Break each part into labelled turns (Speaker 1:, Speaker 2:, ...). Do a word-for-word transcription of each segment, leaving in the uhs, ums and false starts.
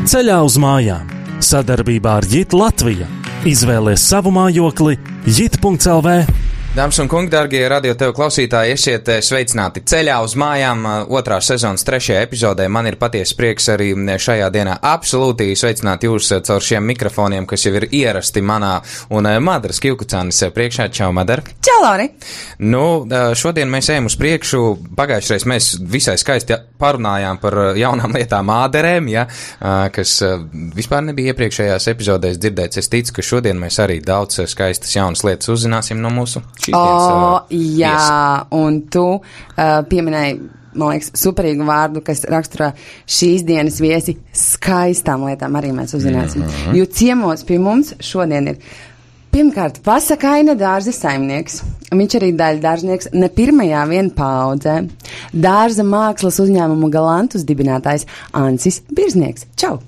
Speaker 1: Ceļā uz mājām. Sadarbībā ar Jit Latvija. Izvēlies savu mājokli jit punkts el vē.
Speaker 2: Dāmas un kungi, dārgie radio tev klausītāji, esiet sveicināti ceļā uz mājām otrās sezonas trešajā epizodē. Man ir patiesi prieks arī šajā dienā absolūti sveicināt jūs caur šiem mikrofoniem, kas jau ir ierasti manā un Madaras Kivkucānis priekšā. Čau, Madara.
Speaker 3: Čau, Lauri.
Speaker 2: Nu, šodien mēs ejam uz priekšu. Pagājušreiz mēs visai skaisti parunājām par jaunām lietām āderēm, ja, kas vispār nebija iepriekšējās epizodēs dzirdēts. Es ticu, ka šodien mēs arī daudz skaistas jaunas lietas uzzināsim no mūsu
Speaker 3: O, oh, jā, viesi. Un tu uh, pieminēji, man liekas, superīgu vārdu, kas raksturo šīs dienas viesi skaistām lietām arī mēs uzzināsim. Mm-hmm. Jo ciemos pie mums šodien ir pirmkārt pasakaina dārza saimnieks. Viņš arī daļa dārznieks ne pirmajā vien paudzē. Dārza mākslas uzņēmumu Galantus dibinātājs Ancis Birznieks. Čau!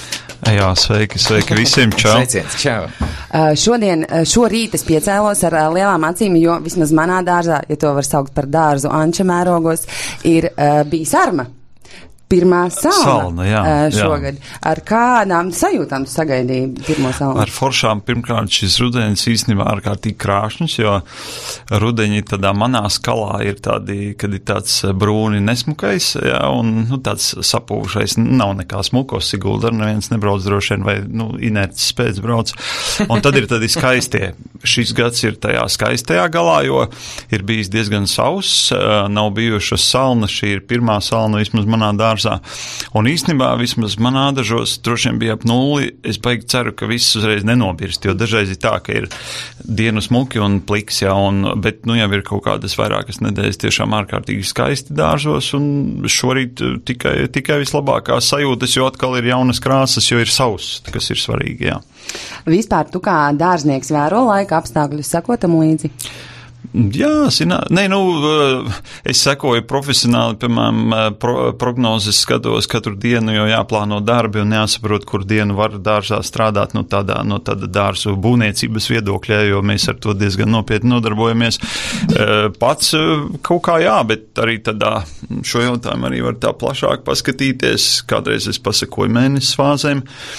Speaker 4: Jā, sveiki, sveiki visiem, čau.
Speaker 2: Sveiciens, čau.
Speaker 3: Uh, šodien, šo rītu es piecēlos ar uh, lielām acīm, jo vismaz manā dārzā, ja to var saukt par dārzu Anča mērogos, ir uh, bijis arma. Pirmā salna,
Speaker 4: salna jā,
Speaker 3: uh, šogad.
Speaker 4: Jā.
Speaker 3: Ar kādām sajūtām tu sagaidīji pirmo salnu?
Speaker 4: Ar foršām pirmkārt šis rudenis īstenībā ārkārtīgi krāšņs, jo rudeņi tādā manā skalā ir tādi, kad ir tāds brūni nesmukais, jā, un nu, tāds sapūšais, nav nekā smukos, Sigulda ar neviens nebrauc droši vien, vai nu, inerts spēc brauc. Un tad ir tādi skaistie. Šis gads ir tajā skaistajā galā, jo ir bijis diezgan sauss, nav bijušas salnas, šī ir pirmā salna vismaz manā dārzā. Un īstenībā vismaz manā dažos droši vien bija ap nulli. Es baigi ceru, ka viss uzreiz nenobirst, jo dažreiz ir tā, ka ir dienu smuki un pliks, jā, un, bet nu jau ir kaut kādas vairākas nedēļas tiešām ārkārtīgi skaisti dārzos, un šorīt tikai, tikai vislabākās sajūtas, jo atkal ir jaunas krāsas, jo ir sauss, kas ir svarīgi, jā.
Speaker 3: Vispār tu kā dārznieks vēro laika apstākļus, sakotam līdzi?
Speaker 4: Jā, zinā, nē, nu, es sekoju profesionāli, piemēram, pro, prognozes skatos katru dienu, jo jāplāno darbi un jāsaprot, kur dienu var dārzā strādāt, nu, tādā, no tāda dārzu būvniecības viedokļa, jo mēs ar to diezgan nopietni nodarbojamies. Pats kaut kā jā, bet arī tādā šo jautājumu arī var tā plašāk paskatīties. Kādreiz es pasakoju mēnesis fāzēm.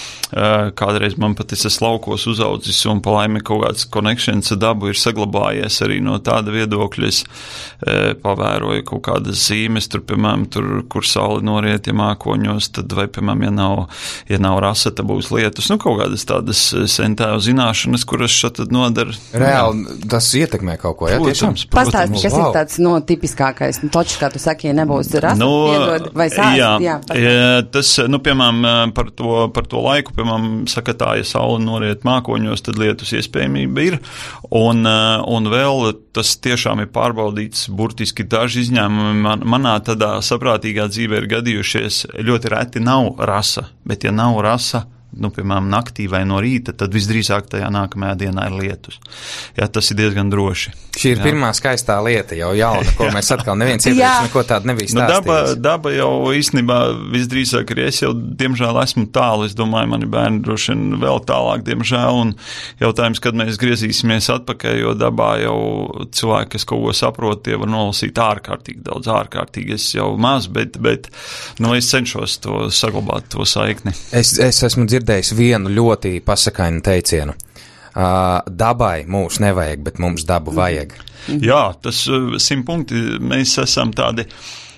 Speaker 4: Kādreiz man pat es esmu laukos uzaudzis un pa laimi kaut kāds connections ar dabu ir saglabājies arī no tāda viedokļa. Es e, pavēroju kaut kādas zīmes, tur, piemēram, tur, kur sauli noriet, ja mākoņos, tad vai, piemēram, ja nav, ja nav rasa, tad būs lietus. Nu, kaut kādas tādas sentēvu zināšanas, kuras šat tad nodara.
Speaker 2: Reāli tas ietekmē kaut ko, jā?
Speaker 4: Protams,
Speaker 2: protams.
Speaker 3: Pastāsti, kas wow. ir tāds, no, tipiskākais, nu, točs, kā tu saki, ja nebūs rasa,
Speaker 4: no,
Speaker 3: piedod, vai sāst?
Speaker 4: Jā,
Speaker 3: jā,
Speaker 4: jā tas, nu, piemēram, par to, par to laiku, piemēram, saka tā, ja saule noriet mākoņos, tad lietus iespējamība ir, un, un vēl tas tiešām ir pārbaudīts, burtiski daži izņēmumi man, manā tādā saprātīgā dzīvē ir gadījušies, ļoti reti nav rasa, bet ja nav rasa, nu, piemēram, naktī vai no rīta, tad visdrīzāk tajā nākamajā dienā ir lietus. Jā, tas ir diezgan droši.
Speaker 2: Šī ir jā. Pirmā skaistā lieta, jau jauna, ko mēs atkal neviens iepriekš neko tādu nebija stāstījis.
Speaker 4: Nu, daba, daba jau īstenībā visdrīzāk arī es jau, diemžēl, esmu tālu. Es domāju, mani bērni droši vien vēl tālāk, diemžēl, un jautājums, kad mēs griezīsimies atpakaļ, jo dabā jau cilvēki, kas kaut ko saprot, tie var nolasīt ārkārtīgi daudz, ārkārtīgi. Es jau maz, bet, bet nu, es cenšos to saglabāt, to saikni.
Speaker 2: Es, es esmu dzirdējis vienu ļoti pasakainu teicienu. Uh, dabai mūs nevajag, bet mums dabu vajag.
Speaker 4: Jā, tas simt punkti, mēs esam tādi.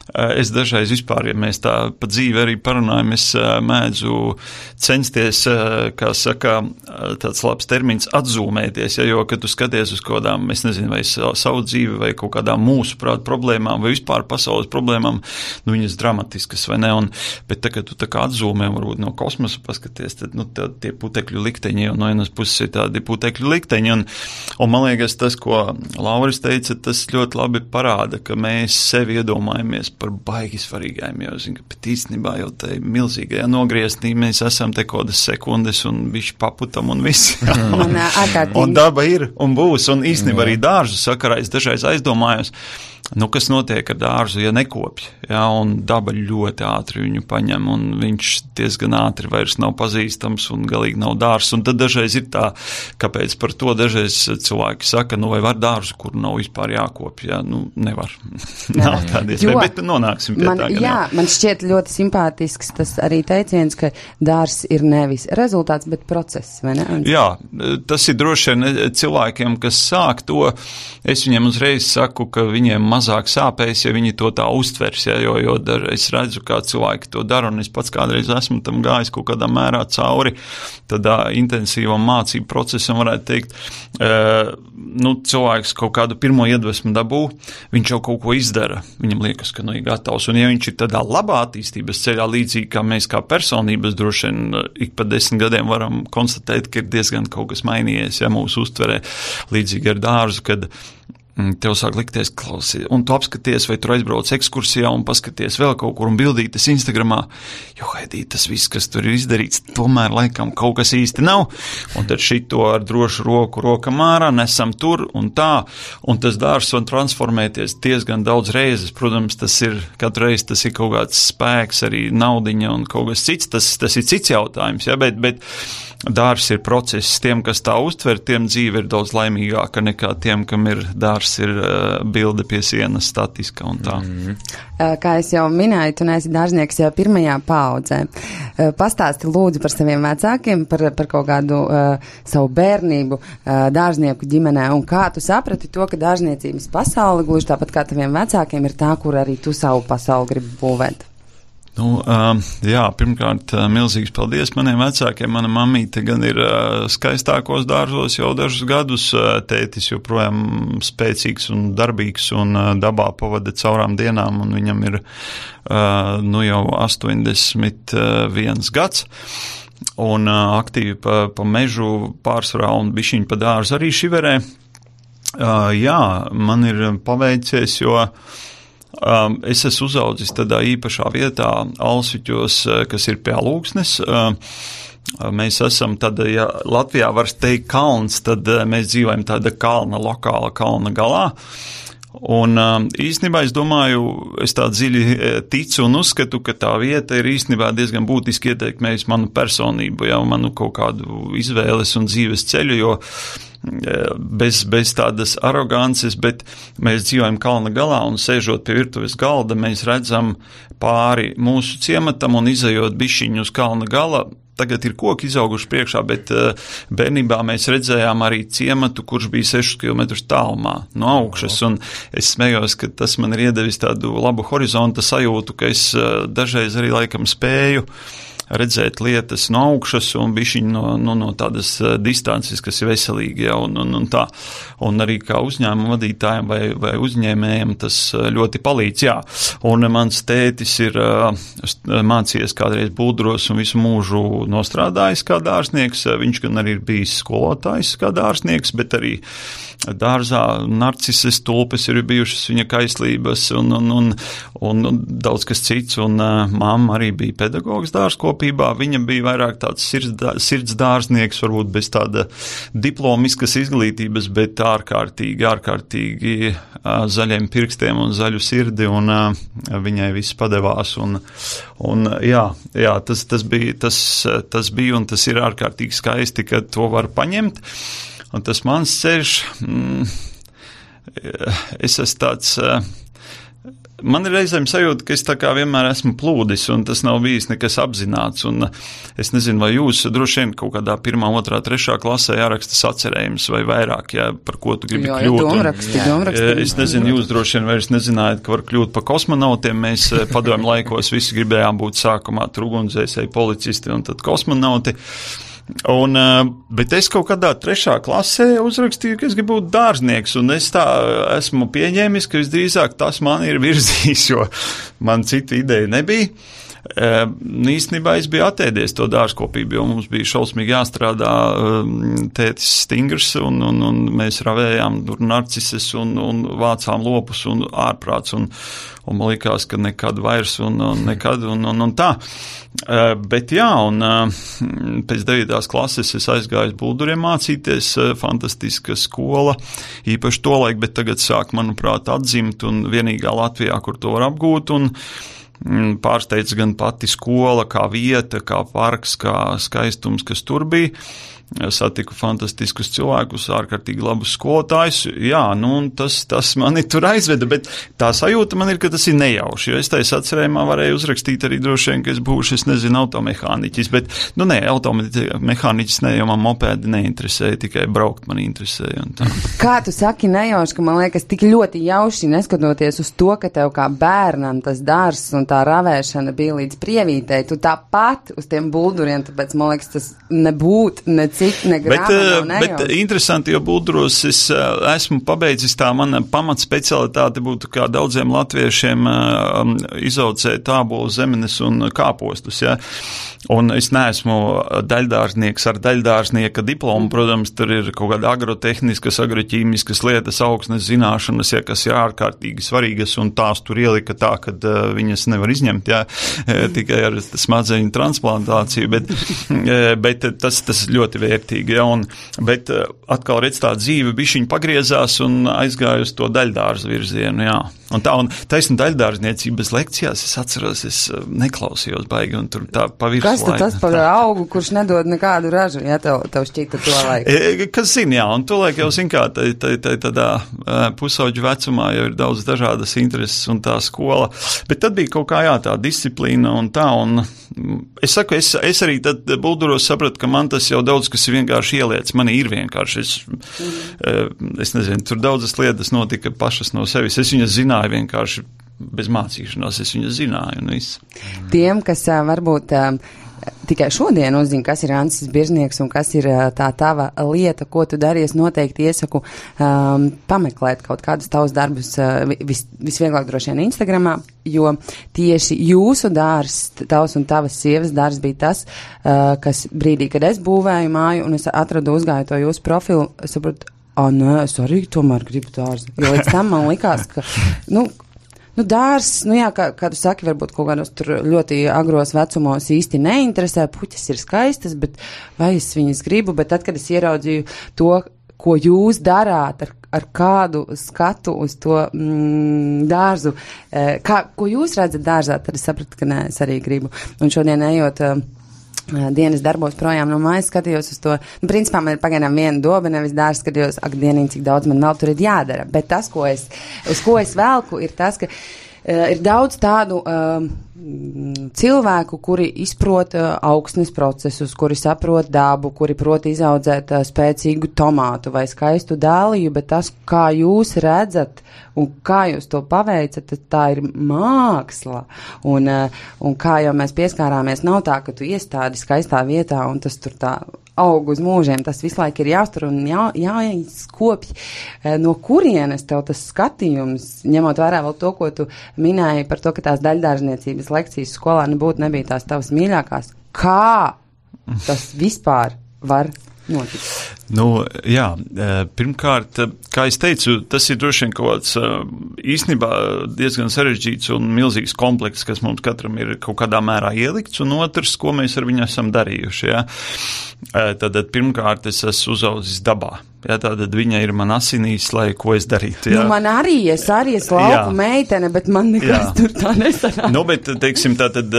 Speaker 4: Es dažreiz vispār, ja mēs tā pa dzīvi arī parunājam, es mēdzu censties, kā saka, tāds labs termins, atzūmēties, ja, jo, kad tu skaties uz kādām, es nezinu, vai savu dzīvi, vai kaut kādām mūsu prāt problēmām, vai vispār pasaules problēmām, nu, viņas dramatiskas, vai ne, un, bet tā, kad tu tā kā atzūmē, varbūt no kosmosa paskaties, tad, nu, tā, tie putekļu likteņi, un no vienas puses ir tādi putekļu likteņi, un, un man liekas, tas, ko Lauris teica, tas ļoti labi parāda, ka mēs sevi iedomājamies par baigi svarīgajiem, jo, zinu, ka pat īstenībā jau tai milzīgajā nogrieznī mēs esam te kodas sekundes un bišķi paputam un viss.
Speaker 3: un,
Speaker 4: un daba ir un būs, un īstenībā arī dārzu sakarā es dažreiz aizdomājos, Nu, kas notiek ar dārzu, ja nekopj, ja, un daba ļoti ātri viņu paņem, un viņš diezgan ātri vairs nav pazīstams un galīgi nav dārzs, un tad dažreiz ir tā, kāpēc par to dažreiz cilvēki saka, nu, vai var dārzu, kur nav vispār jākopj, ja, nu, nevar. Nav tāda iespēja, bet nonāksim pie
Speaker 3: man,
Speaker 4: tā, ka
Speaker 3: jā,
Speaker 4: nav.
Speaker 3: Man šķiet ļoti simpātisks tas arī teiciens, ka dārzs ir nevis rezultāts, bet process, vai ne? Un...
Speaker 4: Jā, tas ir droši vien cilvēkiem, kas sāk to, es viņiem uzreiz saku, ka viņiem mazāk sāpēs, ja viņi to tā uztvers, ja, jo, jo dar, es redzu, kā cilvēki to dara, un es pats kādreiz esmu tam gājis kaut kādā mērā cauri, tādā intensīvam mācību procesam, varētu teikt, uh, nu, cilvēks kaut kādu pirmo iedvesmu dabū, viņš jau kaut ko izdara, viņam liekas, ka nu ir gatavs, un ja viņš ir tādā labā attīstības ceļā, līdzīgi kā mēs kā personības droši vien ik pa desmit gadiem varam konstatēt, ka ir diezgan kaut kas mainījies, ja mūsu uztverē, līdzīgi ar dārzu, kad tev sāk likties klausi, un tu apskaties, vai tur aizbrauc ekskursijā un paskaties vēl kaut kur un bildītas Instagramā, jo, Haidī, tas viss, kas tur ir izdarīts, tomēr laikam kaut kas īsti nav, un tad šito ar drošu roku rokam ārā nesam tur un tā, un tas dārzs var transformēties diezgan daudz reizes, protams, tas ir, katru reizi tas ir kaut kāds spēks, arī naudiņa un kaut kas cits, tas, tas ir cits jautājums, ja, bet, bet dārzs ir process, tiem, kas tā uztver, tiem dzīve ir daudz laimīgāka nekā tiem, kam ir dārzs ir uh, bilde pie sienas statiska un tā.
Speaker 3: Mm. Kā es jau minēju, tu neesi dārznieks jau pirmajā paaudzē. Pastāsti lūdzu par saviem vecākiem, par, par kaut kādu uh, savu bērnību uh, dārznieku ģimenē, un kā tu saprati to, ka dārzniecības pasaule, gluži tāpat kā taviem vecākiem, ir tā, kur arī tu savu pasauli gribi būvēt.
Speaker 4: Nu, uh, jā, pirmkārt, uh, milzīgs paldies maniem vecākiem. Mana mamīte gan ir uh, skaistākos dārzos jau dažus gadus, uh, tētis joprojām spēcīgs un darbīgs un uh, dabā pavada caurām dienām, un viņam ir uh, nu jau astoņdesmit viens gads. Un uh, aktīvi pa, pa mežu pārsvarā un bišķiņ pa dārzu arī šiverē. Uh, jā, man ir paveicies, jo Um, es esmu uzaudzis tādā īpašā vietā, Alsviķos, kas ir pie Alūksnes. Uh, mēs esam tad, ja Latvijā var teikt kalns, tad mēs dzīvojam tāda kalna, lokāla kalna galā. Un um, īstenībā es domāju, es tā dziļi ticu un uzskatu, ka tā vieta ir īstenībā diezgan būtiski ietekmējusi manu personību, jau manu kaut kādu izvēles un dzīves ceļu, jo bez, bez tādas arogances, bet mēs dzīvojam kalna galā un sēžot pie virtuves galda, mēs redzam pāri mūsu ciematam un izejot bišķiņu uz kalna gala. Tagad ir koki izauguši priekšā, bet bērnībā mēs redzējām arī ciematu, kurš bija sešus kilometrus tālumā no augšas, un es smējos, ka tas man ir iedevis tādu labu horizonta sajūtu, ka es dažreiz arī laikam spēju redzēt lietas no augšas un bišķiņ no, no, no tādas distances, kas ir veselīgi, ja, un, un, un tā. Un arī kā uzņēmuma vadītājiem vai, vai uzņēmējiem tas ļoti palīdz, jā. Un mans tētis ir mācījies kādreiz Būdros un visu mūžu nostrādājis kā dārznieks, viņš gan arī ir bijis skolotājs kā dārznieks, bet arī dārzā narcises tulpes ir bijušas viņa kaislības un, un, un, un, un daudz kas cits, un uh, mamma arī bija pedagogs dārzkopībā, viņa bija vairāk tāds sirds, sirds dārznieks, varbūt bez tāda diplomiskas izglītības, bet ārkārtīgi, ārkārtīgi uh, zaļiem pirkstiem un zaļu sirdi, un uh, viņai viss padevās, un, un jā, jā tas, tas, bija, tas, tas bija un tas ir ārkārtīgi skaisti, ka to var paņemt. Un tas mans ceļš, mm, es esmu tāds, man ir reizēm sajūta, ka es tā kā vienmēr esmu plūdis, un tas nav bijis nekas apzināts, un es nezinu, vai jūs droši vien kaut kādā pirmā, otrā, trešā klasē jāraksta sacerējums vai vairāk, jā, par ko tu gribi jā, kļūt. Jā,
Speaker 3: domraksti, domraksti.
Speaker 4: Es nezinu, jūs droši vien vairs nezinājāt, ka var kļūt par kosmonautiem, mēs padomju laikos visi gribējām būt sākumā ugunsdzēsēji, policisti un tad kosmonauti. Un, bet es kaut kādā trešā klasē uzrakstīju, ka es gribu būt dārznieks, un es tā esmu pieņēmis, ka visdrīzāk tas man ir virzījis, jo man cita ideja nebija. Īstenībā es biju atēdies to dārzkopību, jo mums bija šausmīgi jāstrādā, tētis stingrs, un, un, un mēs ravējām narcises un, un vācām lopus un ārprāts, un, un man likās, ka nekad vairs un, un nekad un, un, un tā. Bet jā, un pēc devītās klases es aizgāju bulduriem mācīties, fantastiska skola, īpaši tolaik, bet tagad sāk, manuprāt, atzimt, un vienīgā Latvijā, kur to var apgūt, un pārsteidz gan pati skola, kā vieta, kā parks, kā skaistums, kas tur bija. Satiku fantastiskus cilvēkus, ārkārtīgi labus skolotājus. Jā, nu, tas, tas mani tur aizveda, bet tā sajūta man ir, ka tas ir nejauši, jo es tais atcerējumā varēju uzrakstīt arī droši vien, ka es būšu, es nezinu, automehāniķis, bet, nu, nē, automehāniķis ne, jo man mopēdi neinteresēja, tikai braukt man interesēja. Un tā.
Speaker 3: Kā tu saki nejauši, ka man liekas tik ļoti jauši, neskatoties uz to, ka tev kā bērnam tas dārzs un tā ravēšana bija līdz prievītei, tu tāpat uz tiem bulduriem, tāpēc man liekas, tas nebūt, ne cik, ne grāma,
Speaker 4: bet, nav bet interesanti, jo bulduros es esmu pabeidzis tā mana pamatspecialitāte būtu kā daudziem latviešiem um, izaudzēt ābolu, zemenes un kāpostus, ja. Un es neesmu daļdārznieks ar daļdārznieka diplomu, protams, tur ir kaut kāda agrotehniskas, agroķīmiskas lietas, augsnes zināšanas, ja, kas ir ārkārtīgi svarīgas, un tās tur ielika tā, kad uh, viņas nevar izņemt, ja, tikai ar smadzeņu transplantāciju, bet, bet tas, tas ļoti vērtīgi, ja, un, bet uh, atkal redz tā dzīve bišķiņ pagriezās un aizgāja uz to daļdārzu virzienu, jā. Un tā, un taisni daļdārzniecības lekcijās es atceros, es neklausījos baigi, un tur tā pavirs.
Speaker 3: Kas tad tas par augu, kurš nedod nekādu ražu, ja tev, tev šķita to laiku?
Speaker 4: E, kas zina, jā, un to laiku jau zin kā, tā, tā, tā, tādā pusauģu vecumā jau ir daudz dažādas intereses un tā skola, bet tad bija kaut kā, jā, tā disciplīna un tā, un es saku, es, es arī tad bulduros sapratu, ka man tas jau daudz, kas ir vienkārši ieliec, man ir vienkārši, es, mm. es nezinu, tur daudzas lietas notika pašas no sevis, es viņas zināju vienkārši bez mācīšanās, es viņas zināju un viss.
Speaker 3: Tiem, kas uh, varbūt uh, tikai šodien uzzina, kas ir Ancis Birznieks un kas ir uh, tā tava lieta, ko tu daries, noteikti iesaku um, pameklēt kaut kādus tavus darbus uh, vis, visvieglāk droši vien Instagramā, jo tieši jūsu dārs, tavs un tavas sievas dārs bija tas, uh, kas brīdī, kad es būvēju māju un es atradu, uzgāju to jūsu profilu, es saprotu, ah, nē, es arī tomēr gribu dārzu, jo līdz tam man likās, ka, nu, Nu, dārs, nu jā, kā, kā tu saki, varbūt kaut kādos tur ļoti agros vecumos īsti neinteresē, puķes ir skaistas, bet vai es viņas gribu, bet tad, kad es ieraudzīju to, ko jūs darāt, ar, ar kādu skatu uz to mm, dārzu, kā, ko jūs redzat dārzā, tad es sapratu, ka nē, es arī gribu. Un šodien ejot dienas darbos projām no mājas, skatījos uz to, nu, principā man ir pagaidām viena doba, nevis dārsts, skatījos, ak, dienīgi, cik daudz man vēl tur ir jādara, bet tas, ko es, uz ko es velku, ir tas, ka uh, ir daudz tādu uh, cilvēku, kuri izprot uh, augsnes procesus, kuri saprot dabu, kuri prot izaudzēt uh, spēcīgu tomātu vai skaistu dāliju, bet tas, kā jūs redzat un kā jūs to paveicat, tā ir māksla. Un, uh, un kā jau mēs pieskārāmies, nav tā, ka tu iestādi skaistā vietā un tas tur tā aug uz mūžiem, tas visu laiku ir jāuztur un jā, jāizkopj. No kurienes tev tas skatījums, ņemot vērā vēl to, ko tu minēji par to, ka tās daļdārzniecības lekcijas skolā nebūtu nebija tās tavas mīļākās. Kā tas vispār var notikt?
Speaker 4: Nu, jā, pirmkārt, kā es teicu, tas ir droši vien kaut kāds īstenībā diezgan sarežģīts un milzīgs komplekss, kas mums katram ir kaut kādā mērā ielikts, un otrs, ko mēs ar viņu esam darījuši, jā. Tātad pirmkārt es esmu uzaudzis dabā. Jā, tātad viņa ir man asinīs, lai ko es darītu. Jā.
Speaker 3: Nu, man arī, es arī esmu lauku meitene, bet man nekas jā. Tur tā nesanāk.
Speaker 4: Nu, bet, teiksim, tātad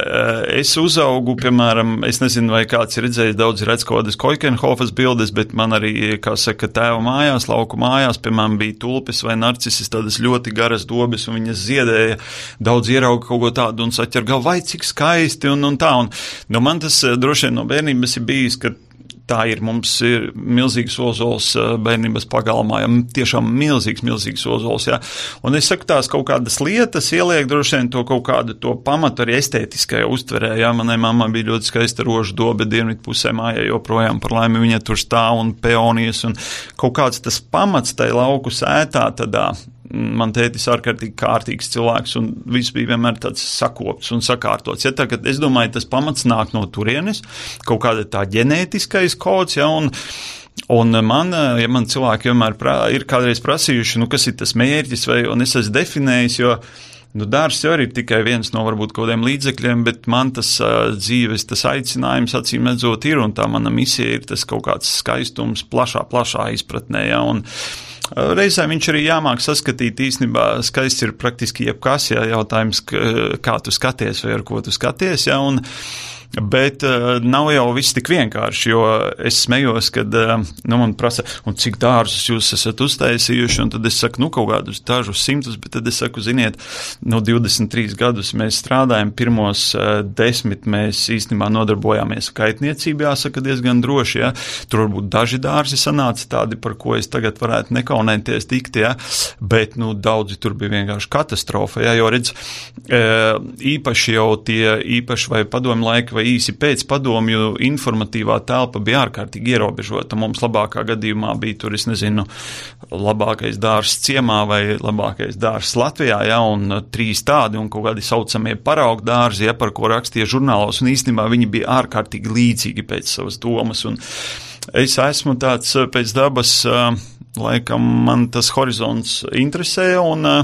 Speaker 4: es uzaugu, piemēram, es nezinu, vai kāds ir redzējis, daudz redz kaut kādas Koikenhofas bildes, bet man arī, kā saka, tēva mājās, lauku mājās, piemēram, bija tulpes vai narcises, tādas ļoti garas dobes, un viņas ziedēja, daudz ierauga kaut ko tādu un saķer galvu, vai cik skaisti, un, un tā. Un, nu, man tas droši vien no bērnības ir bijis, ka tā ir, mums ir milzīgs ozols bērnības pagalmā, ja, tiešām milzīgs, milzīgs ozols, jā. Un es saku, tās kaut kādas lietas ieliek droši vien to kaut kādu to pamatu arī estētiskajā uztverē, jā. Manai mammai bija ļoti skaista rožu dobe dienvidu pusē mājā, joprojām par laimi viņa tur stāv un peonijas un kaut kāds tas pamats tai lauku sētā tādā man tētis ārkārtīgi kārtīgs cilvēks, un viss bija vienmēr tāds sakopts un sakārtots. Ja, tā, es domāju, tas pamats nāk no turienes, kaut kāda tā ģenētiskais kods, ja, un Un man, ja man cilvēki vienmēr prā, ir kādreiz prasījuši, nu, kas ir tas mērķis, vai, un es esmu definējis, jo, nu, dārzs jau arī ir tikai viens no varbūt kaut kādiem līdzekļiem, bet man tas uh, dzīves, tas aicinājums, acīm redzot, ir, un tā mana misija ir tas kaut kāds skaistums plašā, plašā izpratnē, ja, un uh, reizē viņš arī jāmāk saskatīt īstenībā, skaists ir praktiski jebkas, ja, jautājums, kā tu skaties vai ar ko tu skaties, ja, un Bet uh, nav jau viss tik vienkārši, jo es smējos, kad uh, nu, man prasa, un cik dārzus jūs esat uztaisījuši, un tad es saku, nu, kaut kādus dažus simtus, bet tad es saku, ziniet, no divdesmit trīs gadus mēs strādājam, pirmos uh, desmit mēs īstenībā nodarbojāmies kaitniecībā, jāsaka, diezgan droši, ja, tur varbūt daži dārzi sanāca tādi, par ko es tagad varētu nekaunēties tikt, ja, bet, nu, daudzi tur bija vienkārši katastrofa, ja, jo redz, uh, īpaši jau tie, īpaši vai padomu laika, vai īsi pēc padomju informatīvā telpa bija ārkārtīgi ierobežota. Mums labākā gadījumā bija tur, es nezinu, labākais dārs ciemā vai labākais dārs Latvijā, ja, un trīs tādi, un kaut kādi saucamie paraugu dārzi, ja, par ko rakstīja žurnālos, un īstenībā viņi bija ārkārtīgi līdzīgi pēc savas domas, un es esmu tāds pēc dabas, laikam man tas horizonts interesē, un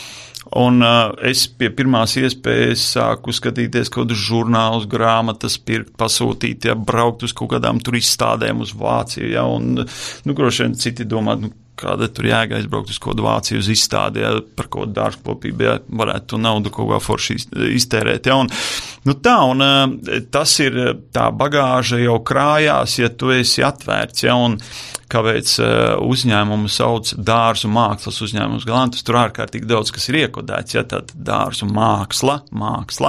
Speaker 4: Un uh, es pie pirmās iespējas sāku skatīties kaut kādus žurnālus, grāmatas, pirkt, pasūtīt, ja, braukt uz kaut kādām tur izstādēm uz Vāciju, ja, un, nu, droši vien citi domā, nu, kāda tur jēga aizbraukt uz kaut kādu Vāciju uz izstādi, ja, par kaut kādu dārzkopību, ja, varētu to naudu kaut kā forši iztērēt, ja, un, nu tā, un uh, tas ir tā bagāža jau krājās, ja tu esi atvērts, ja, un kāpēc uh, uzņēmumu sauc dārzu mākslas uzņēmums Galantus, tur ārkārtīgi daudz, kas ir iekodēts, ja, tātad dārzu māksla, māksla,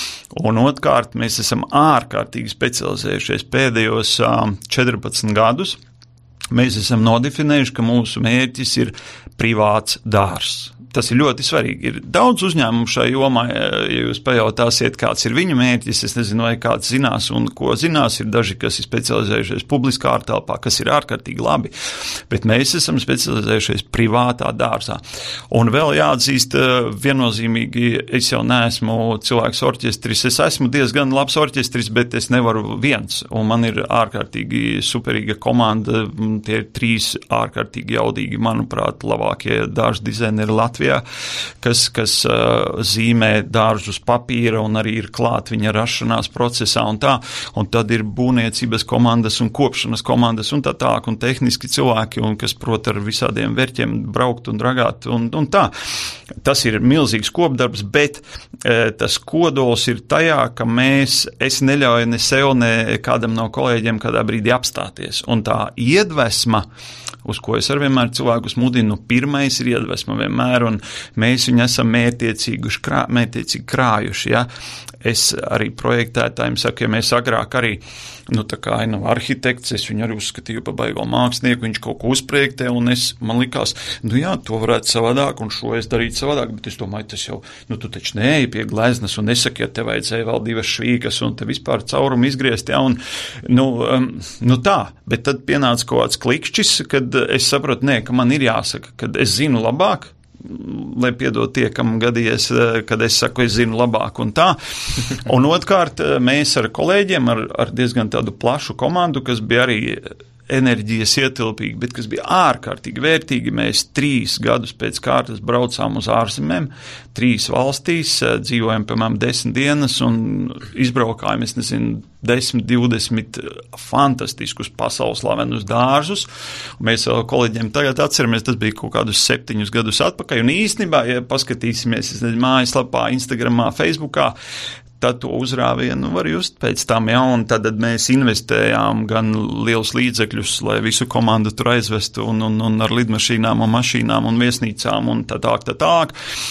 Speaker 4: un otrkārt mēs esam ārkārtīgi specializējušies pēdējos uh, četrpadsmit gadus, mēs esam nodefinējuši, ka mūsu mērķis ir privāts dārzs. Tas ir ļoti svarīgi. Ir daudz uzņēmumu šai jomā, ja jūs pajautāsiet, kāds ir viņu mērķis, es nezinu, vai kāds zinās un ko zinās, ir daži, kas ir specializējušies publiskā ārtelpā, kas ir ārkārtīgi labi, bet mēs esam specializējušies privātā dārzā. Un vēl jāatzīst, viennozīmīgi, es jau neesmu cilvēks orķestris, es esmu diezgan labs orķestris, bet es nevaru viens, un man ir ārkārtīgi superīga komanda, tie ir trīs ārkārtīgi jaudīgi, manuprāt, labākie dārzu dizaineri Latvijā, kas, kas uh, zīmē dārzus papīra un arī ir klāt viņa rašanās procesā un tā, un tad ir būvniecības komandas un kopšanas komandas un tā tā, un tehniski cilvēki, un kas prot ar visādiem verķiem braukt un dragāt un, un tā. Tas ir milzīgs kopdarbs, bet e, tas kodols ir tajā, ka mēs, es neļauju ne sev, ne kādam no kolēģiem kādā brīdī apstāties, un tā iedvesma, uz ko es ar vienmēr cilvēkus mudinu, pirmais ir iedvesma vienmēr, un mēs viņu esam mērķiecīgi, krā, mērķiecīgi krājuši, ja. Es arī projektētājiem saku, ja mēs agrāk arī, nu tā kā ainav arhitekts, es viņu arī uzskatīju par baigo mākslinieku, viņš kaut ko uzprojektē, un es, man likās, nu jā, to varētu savādāk, un šo es darītu savādāk, bet es domāju, tas jau, nu tu taču neeji pie gleznas, un nesaki, ja te vajadzēja vēl divas švīkas, un te vispār caurumu izgriezt, ja, un, nu, um, nu tā, bet tad pienāca kaut kāds klikšķis, kad es sapratu, nē, ka man ir jāsaka, kad es zinu labāk, lai piedod tie, kam gadījies, kad es saku, es zinu labāk un tā. Un otrkārt, mēs ar kolēģiem, ar, ar diezgan tādu plašu komandu, kas bija arī enerģijas ietilpīgi, bet kas bija ārkārtīgi vērtīgi. Mēs trīs gadus pēc kārtas braucām uz ārzemēm, trīs valstīs, dzīvojam, piemēram, desmit dienas un izbraukājam, es nezinu, desmit, divdesmit fantastiskus pasaules slavenus dārzus. Mēs vēl kolēģiem tagad atceramies, tas bija kaut kādus septiņus gadus atpakaļ, un īstenībā, ja paskatīsimies, es nezinu, mājaslapā, Instagramā, Facebookā, tad to uzrāvienu var just pēc tam, ja, un tad mēs investējām gan lielus līdzekļus, lai visu komandu tur aizvestu, un, un, un ar lidmašīnām un mašīnām un viesnīcām un tā tā, tā tā,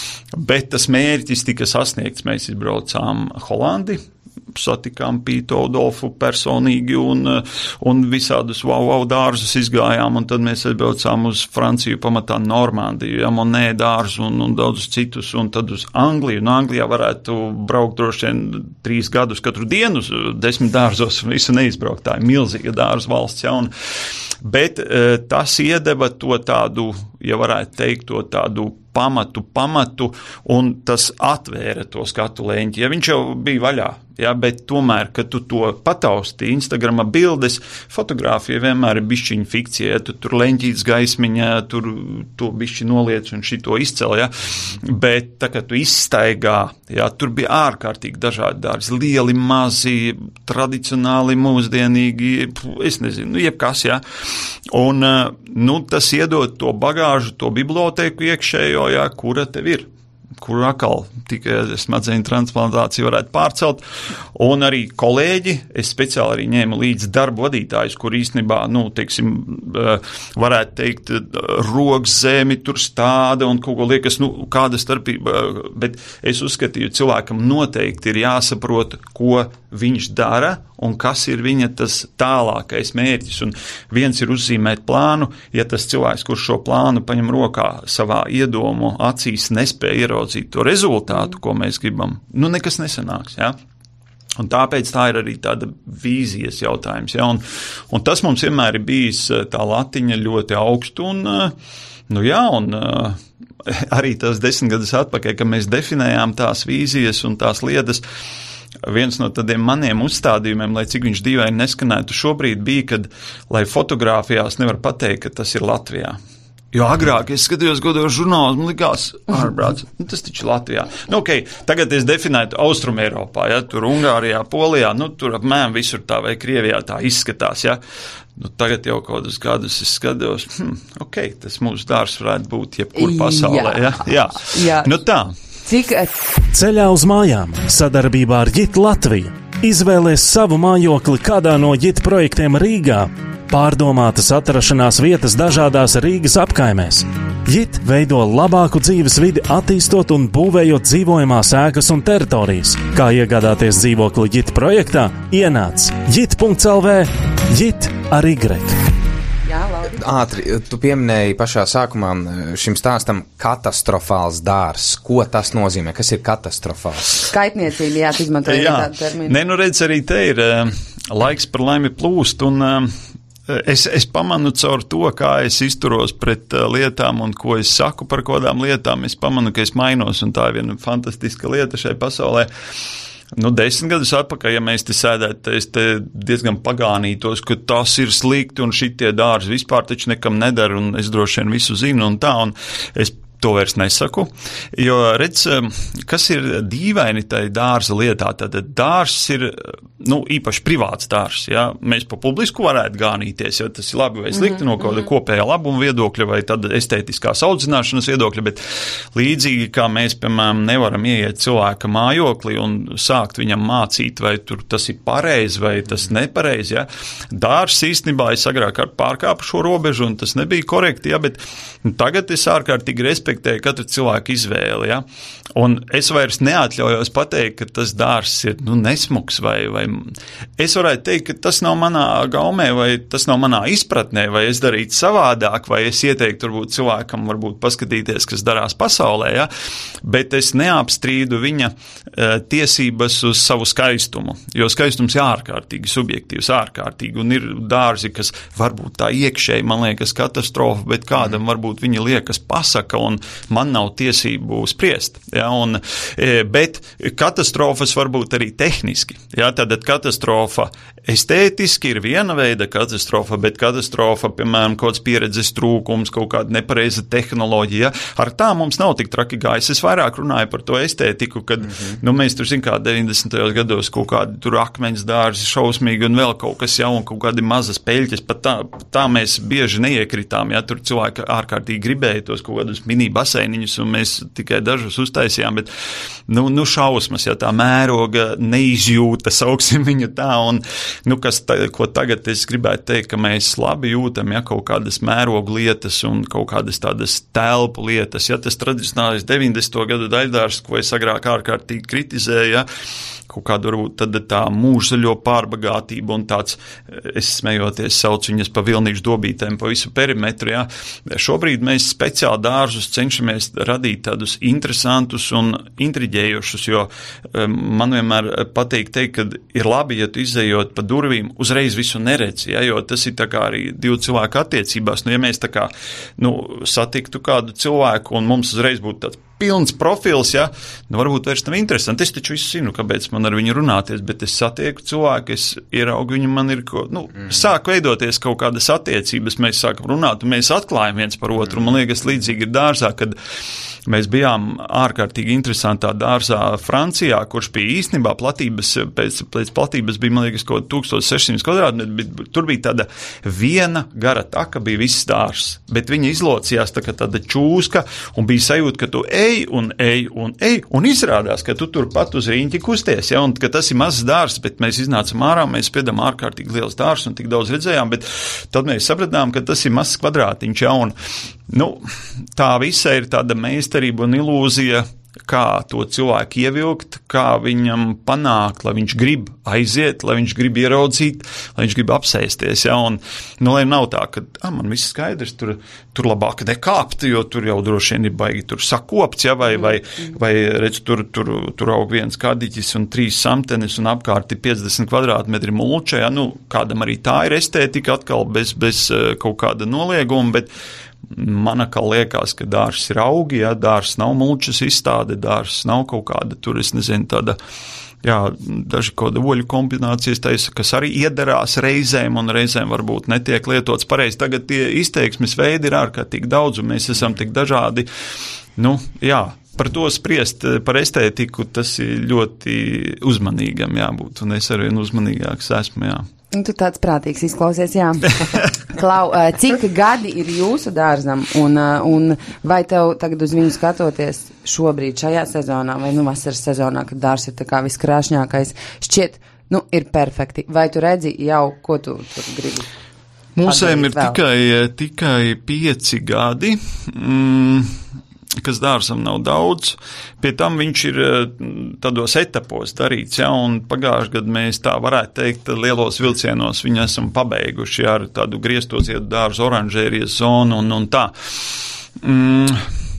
Speaker 4: bet tas mērķis tika sasniegts, mēs izbraucām Holandi, satikām Pītu Odolfu personīgi un, un visādus wow, wow dārzus izgājām, un tad mēs aizbraucām uz Franciju, pamatā Normandiju, ja, Monē dārzu un, un daudzus citus, un tad uz Angliju, un Anglijā varētu braukt droši vien trīs gadus katru dienu, desmit dārzos visu neizbraukt, tā ir milzīga dārzu valsts, ja, un, bet tas iedeva to tādu ja varētu teikt, to tādu pamatu, pamatu, un tas atvēra to skatu leņķi. Ja viņš jau bija vaļā, ja, bet tomēr, kad tu to patausti Instagrama bildes, fotogrāfija vienmēr ir bišķiņa fikcija, ja, tu tur leņķīts gaismiņā, tur to bišķi noliec un šito izcel, ja, bet tā, kad tu izstaigā, ja, tur bija ārkārtīgi dažādi dārzi, lieli, mazi, tradicionāli, mūsdienīgi, es nezinu, jebkas, ja, un, nu, tas iedod to bagāžu, to bibliotēku iekšējo, jā, kura tev ir, kur atkal tikai smadzeņu transplantāciju varētu pārcelt, un arī kolēģi, es speciāli arī ņēmu līdz darbu vadītājus, kur īstenībā, nu, teiksim, varētu teikt, rokas zemi tur stāda un kaut ko liekas, nu, kāda starpība, bet es uzskatīju, cilvēkam noteikti ir jāsaprot, ko viņš dara un kas ir viņa tas tālākais mērķis. Un viens ir uzzīmēt plānu, ja tas cilvēks, kurš šo plānu paņem rokā savā iedomu acīs, nespēja ieraudzīt to rezultātu, ko mēs gribam, nu nekas nesanāks, ja? Un tāpēc tā ir arī tāda vīzijas jautājums, ja? Un, un tas mums vienmēr ir bijis tā latiņa ļoti augstu un, nu jā, un arī tas desmit gadus atpakaļ, ka mēs definējām tās vīzijas un tās lietas. Viens no tādiem maniem uzstādījumiem, lai cik viņš dīvaini neskanētu šobrīd, bija, kad, lai fotogrāfijās nevar pateikt, ka tas ir Latvijā. Jo agrāk es skatījos godos žurnālus, man likās, ārprāts, nu, tas taču Latvijā. Nu, okei, okay, tagad es definētu Austrum Eiropā, ja, tur Ungārijā, Polijā, nu, tur apmēram visur tā vai Krievijā tā izskatās, ja. Nu, tagad jau kādus gadus es skatos, hm, okei, okay, tas mūsu dārs varētu būt jebkur pasaulē, ja. Jā, jā. Nu tā.
Speaker 3: Cik...
Speaker 1: Ceļā uz mājām sadarbībā ar Jit Latviju. Izvēlies savu mājokli kādā no Jit projektiem Rīgā. Pārdomātas atrašanās vietas dažādās Rīgas apkaimēs. Jit veido labāku dzīves vidi, attīstot un būvējot dzīvojamās ēkas un teritorijas. Kā iegādāties dzīvokli Jit projektā? Ienāc jit punkts el vē, Jit ar Y.
Speaker 2: Ātri, tu pieminēji pašā sākumā šim stāstam katastrofāls dārs. Ko tas nozīmē? Kas ir katastrofāls?
Speaker 3: Skaitniecība, jā, izmantojot tādu terminu.
Speaker 4: Nē, nu redz, arī te ir laiks par laimi plūst, un es, es pamanu caur to, kā es izturos pret lietām un ko es saku par kodām lietām. Es pamanu, ka es mainos, un tā ir viena fantastiska lieta šai pasaulē. Nu, desmit gadus atpakaļ, ja mēs te sēdētu, es te diezgan pagānītos, ka tas ir slikti un šitie dārzi vispār taču nekam nedara un es droši vien visu zinu un tā, un es to vairs nesaku, jo redz, kas ir dīvaini tai dārza lietā, tad dārs ir, nu, īpaši privāts dārs, ja, mēs pa publisku varētu gānīties, ja tas ir labi vai slikti no kāda kopējā labuma viedokļa vai tad estētiskās audzināšanas viedokļa, bet līdzīgi kā mēs, piemēram, nevaram ieiet cilvēka mājoklī un sākt viņam mācīt, vai tur tas ir pareizi vai tas nepareizi, ja, dārs īstenībā es agrāk pārkāpu šo robežu un tas nebija korekti, ja, bet tagad es ārkārtīgi respektēju katra cilvēka izvēle, ja? Un es vairs neatļaujos pateikt, ka tas dārs ir, nu, nesmuks vai, vai es varētu teikt, ka tas nav manā gaumē vai tas nav manā izpratnē, vai es darītu savādāk, vai es ieteiktu varbūt cilvēkam varbūt paskatīties, kas darās pasaulē, ja? Bet es neapstrīdu viņa uh, tiesības uz savu skaistumu, jo skaistums ir ārkārtīgi subjektīvs, ārkārtīgi, un ir dārzi, kas varbūt tā iekšēji, man liekas, katastrofa, bet kādam varbūt viņa liekas pasaka, un man nav tiesību spriest, ja, un, bet katastrofas var būt arī tehniski, ja, tātad katastrofa estētiski ir viena veida katastrofa, bet katastrofa, piemēram, kāds pieredzes trūkums, kaut kāda nepareiza tehnoloģija, ar tā mums nav tik traki gājis. Es vairāk runāju par to estētiku, kad, mm-hmm. nu, mēs tur, zin kā, deviņdesmitajos gados kaut kādi tur akmeņas dārzi šausmīgi un vēl kaut kas jau, un kaut kādi mazas peļķes, pat tā, tā mēs bieži neiekritām, ja, tur cilvēki ārkārtīgi gribēja tos kaut kādus mini baseiniņus, un mēs tikai dažus uztaisījām, bet, nu, nu šausmas, ja tā mēroga neizjūta, sauksim viņu tā, un, nu, kas, ta, ko tagad es gribētu teikt, ka mēs labi jūtam, ja, kaut kādas mērogu lietas un kaut kādas tādas telpu lietas, ja, tas tradicionālais deviņdesmito gadu daļdārs, ko es agrāk ārkārtīgi kritizēju, ja, kaut kādu varbūt tad tā mūžzaļo pārbagātību un tāds, es smejoties saucu viņas pa vilnīšu dobītēm pa visu perimetru, jā. Šobrīd mēs speciāli dārzus cenšamies radīt tādus interesantus un intriģējušus, jo man vienmēr patīk teikt, ka ir labi, ja tu izējot pa durvīm, uzreiz visu neredzi, jā, jo tas ir tā kā arī divu cilvēku attiecībās, nu, ja mēs tā kā, nu, satiktu kādu cilvēku un mums uzreiz būtu tāds pilns profils, ja, nu varbūt vairs nav interesanti. Es taču visu zinu, kāpēc man ar viņu runāties, bet es satieku cilvēku, es ieraugu viņu, man ir, ko, nu, mm. sāk veidoties kaut kādas attiecības, mēs sākam runāt un mēs atklājam viens par otru. Mm. Man liekas, līdzīgi ir dārzā, kad mēs bijām ārkārtīgi interesantā dārzā Francijā, kurš bija īstenībā platības, pēc, pēc platības bija, man liekas, kaut tūkstoš sešsimt kvadrātmetri, bet tur bija tāda viena gara taka, bija viss dārzs, bet viņa izlocījās tā kā tāda čūska un bija sajūta, ka tu ej un ej un ej, un izrādās, ka tu tur pat uz riņķi kusties, ja, un ka tas ir mazs dārs, bet mēs iznācam ārā, mēs spiedam ārkārtīgi liels dārs un tik daudz redzējām, bet tad mēs sapratām, ka tas ir mazs kvadrātiņš, ja, un, nu, tā visa ir tāda meistarība un ilūzija, kā to cilvēku ievilkt, kā viņam panākt, lai viņš grib aiziet, lai viņš grib ieraudzīt, lai viņš grib apsēsties, ja, un, nu, lai nav tā, ka, ah, man viss skaidrs, tur, tur labāk nekāpt, jo tur jau droši vien ir baigi tur sakopts, ja, vai, vai, vai redz, tur, tur, tur aug viens kadiķis un trīs samtenis un apkārt ir piecdesmit kvadrātmetri mulča, ja, nu, kādam arī tā ir estētika atkal bez, bez kaut kāda nolieguma, bet man atkal liekas, ka dārs ir augi, ja, dārs nav mulčas izstāde, dārs nav kaut kāda, tur es nezinu, tāda, jā, daži kaut kāda oļu kombinācijas taisa, kas arī iedarās reizēm un reizēm varbūt netiek lietots pareizi. Tagad tie izteiksmes veidi ir ārkārtīgi daudz un mēs esam tik dažādi, nu, jā. Par to spriest, par estētiku, tas ir ļoti uzmanīgam jābūt, un es arvien uzmanīgāks esmu, jā.
Speaker 3: Tu tāds prātīgs izklausies, jā. Klau, cik gadi ir jūsu dārzam, un, un vai tev tagad uz viņu skatoties šobrīd šajā sezonā, vai nu vasaras sezonā, kad dārs ir tā kā viskrāšņākais, šķiet, nu, ir perfekti. Vai tu redzi jau, ko tu tur gribi?
Speaker 4: Mūsējiem ir tikai, tikai pieci gadi. Mm. Kas dārzam nav daudz, pie tam viņš ir tādos etapos darīts, ja, un pagājuši gadu mēs tā varētu teikt, lielos vilcienos viņu esam pabeiguši, ja, ar tādu griezto ziedu dārzu oranžērijas zonu un, un tā. Mm.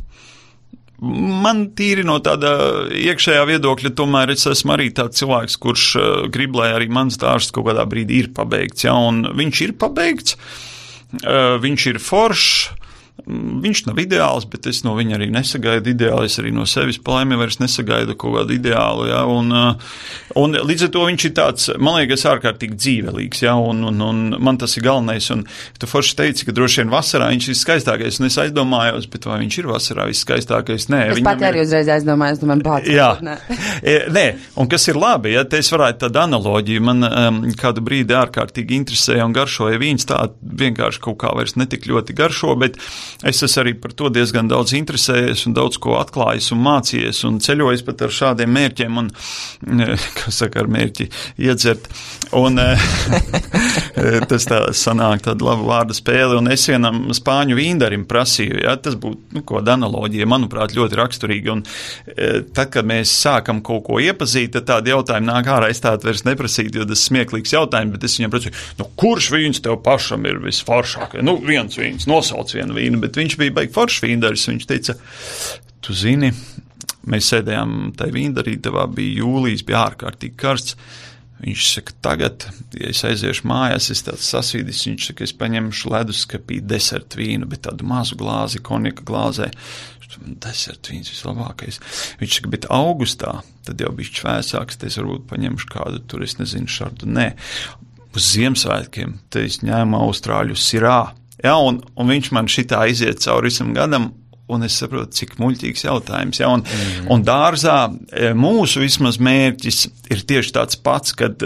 Speaker 4: Man tīri no tāda iekšējā viedokļa, tomēr es esmu arī tāds cilvēks, kurš grib, lai arī mans dārzs kaut kādā brīdī ir pabeigts, ja, un viņš ir pabeigts, viņš ir foršs, viņš nav ideāls, bet es no viņa arī nesagaidu ideālu, es arī no sevis palaimi vairs nesagaidu kaut kādu ideālu, ja, un, un līdz ar to viņš ir tāds, man liekas, ārkārtīgi dzīvelīgs, ja, un, un, un man tas ir galvenais, un tu forši teici, ka droši vien vasarā viņš ir skaistākais, un es aizdomājos, bet vai viņš ir vasarā viskaistākais? Nē.
Speaker 3: Es pat arī ir... uzreiz aizdomājos, tu man bāc.
Speaker 4: Jā, nē. Nē, un kas ir labi, ja, te es varētu tādu analoģiju, man um, kādu brīdi ārkārtīgi interesēja un garšoja vīns, tā vienkārši kaut kā vairs netik ļoti garšo, bet es esmu arī par to diezgan daudz interesējies un daudz ko atklājis un mācījies un ceļojis pat ar šādiem mērķiem un, kā saka, ar mērķi iedzert. Un tas tā sanāk tāda laba vārda spēle, un es vienam spāņu vīndarim prasīju, ja, tas būtu, nu, kāda analoģija, manuprāt, ļoti raksturīga, un tad, kad mēs sākam kaut ko iepazīt, tad tādi jautājumi nāk ārā, es tādu vairs neprasītu, jo tas smieklīgs jautājums, bet es viņam prasīju, nu, kurš vīns tev pašam ir visforšākais? Nu, viens vīns, nosauc vienu vīnu, bet viņš bija baigi foršs vīndaris, viņš teica, tu zini, mēs sēdējām tai vīndarītavā, bija jūlijas, bija ārkārtīgi karsts, viņš saka, tagad, ja es aiziešu mājās, es tāds sasvīdis, viņš saka, es paņemšu leduskapī desertu vīnu, bet tādu mazu glāzi, konjaka glāzē, desertu vīns vislabākais. Viņš saka, bet augustā, tad jau bija švēsāks, tad es varbūt paņemšu kādu, tur es nezinu, šardu, nē, uz Ziemassvētkiem, tad es ņēmu Austrāļu sirā. Ja, un, un viņš man šitā iziet cauri visam gadam, un es saprotu, cik muļķīgs jautājums. Ja, un, mm. un dārzā mūsu vismaz mērķis ir tieši tāds pats, kad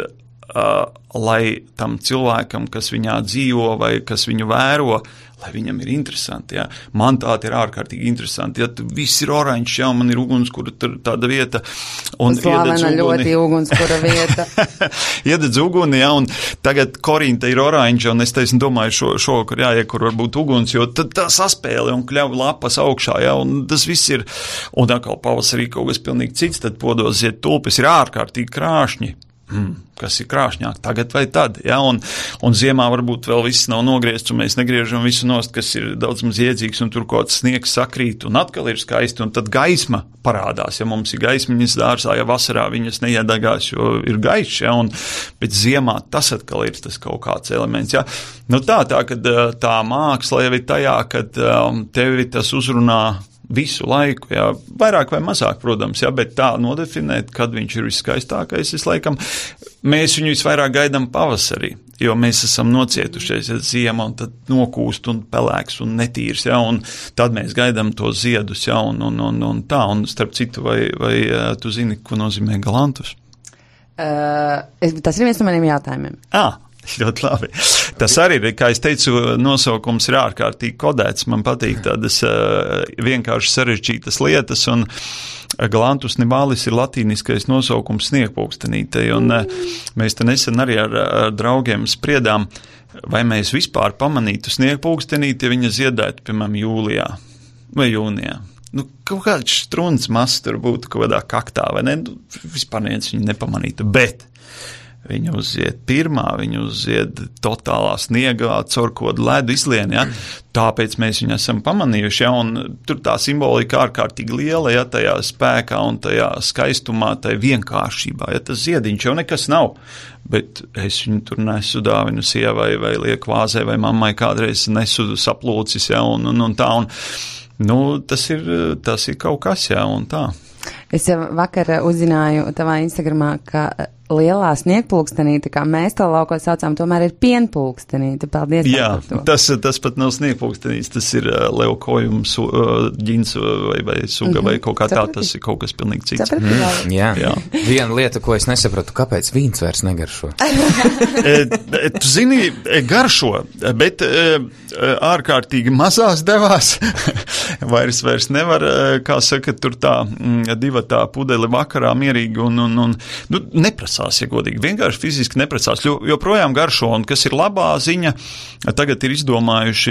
Speaker 4: uh, lai tam cilvēkam, kas viņā dzīvo vai kas viņu vēro, lai viņam ir interesanti, jā. Man tāda ir ārkārtīgi interesanti, ja viss ir oranžs, jā, man ir ugunskura tāda vieta. Un
Speaker 3: Slavena ļoti ugunskura vieta.
Speaker 4: Iededz uguni, jā, un tagad Korinta ir oranža, un es teicu, domāju, šo, šovakar jāiek, kur varbūt uguns, jo tad tā saspēle un kļauj lapas augšā, jā, un tas viss ir, un atkal pavasarī kaut kas pilnīgi cits, tad podos zied tulpes, ir ārkārtīgi krāšņi. Hmm, kas ir krāšņāk, tagad vai tad, ja, un, un ziemā varbūt vēl viss nav nogriezts, un mēs negriežam visu nost, kas ir daudz maz iedzīgs, un tur kaut kāds sniegs sakrīt, un atkal ir skaisti, un tad gaisma parādās, ja mums ir gaismiņas dārzā, ja vasarā viņas neiedagās, jo ir gaišs, ja, un pēc ziemā tas atkal ir tas kaut kāds elements, ja. Nu tā, tā, kad tā māksla jau ir tajā, kad um, tevi tas uzrunā visu laiku, jā, vairāk vai mazāk, protams, jā, bet tā nodefinēt, kad viņš ir viskaistākais, es laikam, mēs viņu visvairāk gaidām pavasarī, jo mēs esam nocietušies, ja ziema, un tad nokūst un pelēks un netīrs, jā, un tad mēs gaidām to ziedus, jā, un, un, un, un tā, un starp citu, vai, vai tu zini, ko nozīmē galantus?
Speaker 3: Uh, tas ir viens no maniem jautājumiem.
Speaker 4: Ah. Ļoti labi. Tas arī ir, kā es teicu, nosaukums ir ārkārtīgi kodēts. Man patīk tādas uh, vienkārši sarežģītas lietas, un galantus nivalis ir latīniskais nosaukums sniegpulkstenītei, un uh, mēs te nesen arī ar, ar draugiem spriedām, vai mēs vispār pamanītu sniegpulkstenīti, ja viņa ziedētu, piemēram, jūlijā vai jūnijā. Nu, kaut kāds struns mazs tur būtu kaut kādā kaktā, vai ne? Vispār neviens viņu nepamanītu, bet viņu uzzied pirmā, viņu uzzied totālā sniegā, caur kodu ledu izlien, ja? Tāpēc mēs viņu esam pamanījuši, ja? Un tur tā simbolika ārkārtīgi liela, ja? Tajā spēkā un tajā skaistumā, tajā vienkāršībā, ja? Tas ziediņš jau nekas nav, bet es viņu tur nesu dāvinu sievai vai lieku vāzē vai mammai kādreiz nesu saplūcis, ja? Un, un, un tā, un, nu, tas ir, tas ir kaut kas, ja? Un tā.
Speaker 3: Es jau vakar uzzināju tavā Instagramā, ka lielā sniegpulkstenīte, kā mēs to laukos saucām, tomēr ir pienpulkstenīte. Paldies.
Speaker 4: Jā, tas, tas pat nav sniegpulkstenīte, tas ir uh, leukojums, uh, ģins vai, vai suga mm-hmm. vai kaut kā tā, tas ir kaut kas pilnīgi cits.
Speaker 2: Mm, jā. jā. Viena lieta, ko es nesapratu, kāpēc vīns vairs negaršo?
Speaker 4: e, tu zini, garšo, bet e, ārkārtīgi mazās devās. vairs, vairs nevar, kā saka, tur tā diva tā pudeli vakarā mierīgi un, un, un nu, neprasās, ja godīgi, vienkārši fiziski neprasās, jo, joprojām garšo, un kas ir labā ziņa, tagad ir izdomājuši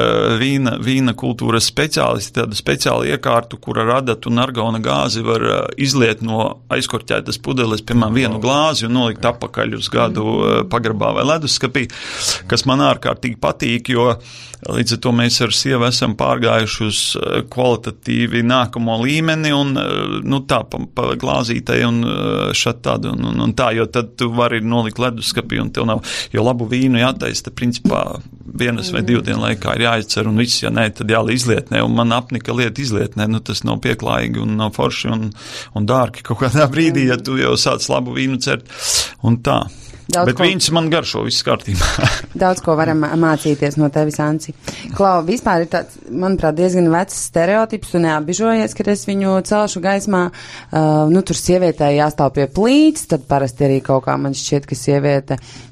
Speaker 4: vīna, vīna kultūras speciālisti, tādu speciālu iekārtu, kura radatu un argona gāzi var izliet no aizkorķētas pudeles, piemēram, vienu glāzi un nolikt apakaļ uz gadu pagrabā vai leduskapī, kas man ārkārtīgi patīk, jo līdz ar to mēs ar sievu esam pārgājuši uz kvalitatīvi nākamo līmeni un, nu tā, pa, pa glāzītei un šat tādu un, un, un tā, jo tad tu vari nolikt leduskapī un tev nav, jo labu vīnu jātaisa, principā vienas vai divu dienu laikā ir jāizcer un viss, ja nē, tad jāli izlietnē, un man apnika lieta izlietnē, nu tas nav pieklājīgi un nav forši un, un dārgi kaut kādā brīdī, ja tu jau sāc labu vīnu cert, un tā. Daudz Bet ko... viņš man garšo, viss kārtībā.
Speaker 3: Daudz ko varam mācīties no tevis, Anci. Klau, vispār ir tāds, manuprāt, diezgan vecs stereotips, tu neapbižojies, kad es viņu celšu gaismā. Uh, nu, tur sievietē jāstāv pie plīts, tad parasti arī kaut kā man šķiet, ka sieviete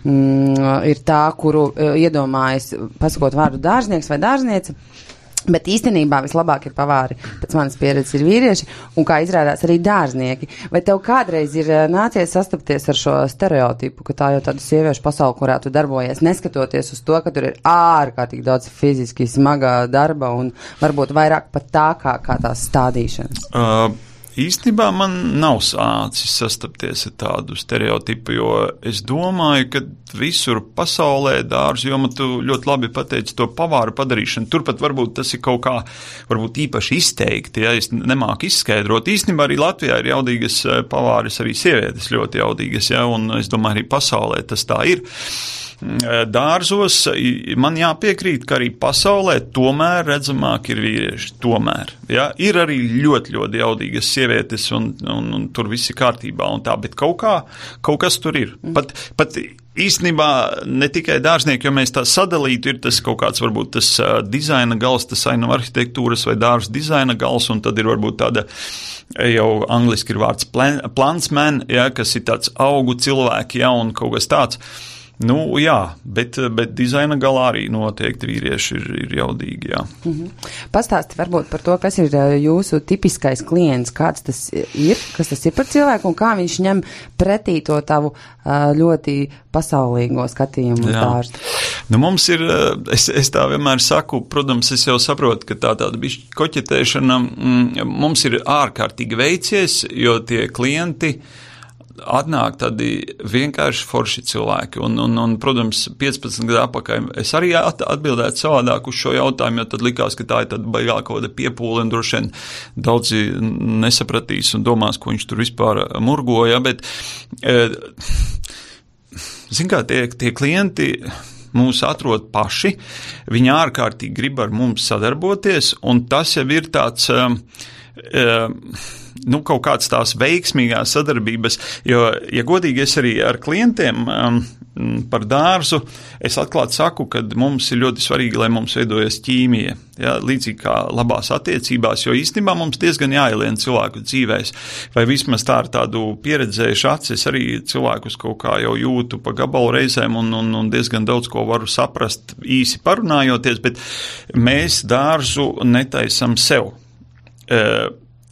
Speaker 3: mm, ir tā, kuru uh, iedomājas, pasakot vārdu dārznieks vai dārzniece. Bet īstenībā vislabāk ir pavāri, pēc manas pieredzes ir vīrieši, un kā izrādās arī dārznieki. Vai tev kādreiz ir nācies sastapties ar šo stereotipu, ka tā jau tāda sieviešu pasaule, kurā tu darbojies, neskatoties uz to, ka tur ir ārkārtīgi daudz fiziski smagā darba un varbūt vairāk pat tā kā, kā tās stādīšanas?
Speaker 4: Uh. Īstenībā man nav sācis sastapties ar tādu stereotipu, jo es domāju, ka visur pasaulē dārzu, jo man tu ļoti labi pateici to pavāru padarīšanu, turpat varbūt tas ir kaut kā, varbūt īpaši izteikti, ja es nemāku izskaidrot. Īstenībā arī Latvijā ir jaudīgas pavāris, arī sievietes ļoti jaudīgas, ja, un es domāju, arī pasaulē tas tā ir. Dārzos man jāpiekrīt, ka arī pasaulē tomēr redzamāk ir vīrieši, tomēr, ja, ir arī ļoti, ļoti jaudīgas sievietes un, un, un tur viss ir kārtībā un tā, bet kaut kā, kaut kas tur ir. Pat, pat īstenībā ne tikai dārznieki, jo mēs tā sadalītu, ir tas kaut kāds varbūt tas uh, dizaina gals, tas vai no arhitektūras vai dārza dizaina gals, un tad ir varbūt tāda, jau angliski ir vārds plan, plantsman, ja, kas ir tāds augu cilvēki, ja, un kaut kas tāds. Nu, jā, bet, bet dizaina galā arī noteikti vīrieši ir, ir jaudīgi, jā.
Speaker 3: Mm-hmm. Pastāsti varbūt par to, kas ir jūsu tipiskais klients, kāds tas ir, kas tas ir par cilvēku un kā viņš ņem pretī to tavu ļoti pasaulīgo skatījumu uz dārstu.
Speaker 4: Nu, mums ir, es, es tā vienmēr saku, protams, es jau saprotu, ka tā tāda bišķi koķetēšana mm, mums ir ārkārtīgi veicies, jo tie klienti atnāk tādi vienkārši forši cilvēki. Un, un, un protams, piecpadsmit gadu apakaļ es arī atbildētu savādāk uz šo jautājumu, jo tad likās, ka tā ir tāda baigā kaut kāda piepūle, un droši vien daudzi nesapratīs un domās, ko viņš tur vispār murgoja, bet, zin kā, tie, tie klienti mūs atrod paši, viņi ārkārtīgi grib ar mums sadarboties, un tas jau ir tāds, nu, kaut kāds tās veiksmīgās sadarbības, jo, ja godīgi es arī ar klientiem um, par dārzu, es atklāt saku, ka mums ir ļoti svarīgi, lai mums veidojas ķīmija, ja, līdzīgi kā labās attiecībās, jo īstenībā mums diezgan jāielien cilvēku dzīvēs, vai vismaz tā ar tādu pieredzējušu acis, arī cilvēkus kaut kā jau jūtu pa gabalu reizēm un, un, un diezgan daudz ko varu saprast īsi parunājoties, bet mēs dārzu netaisam sev. Uh,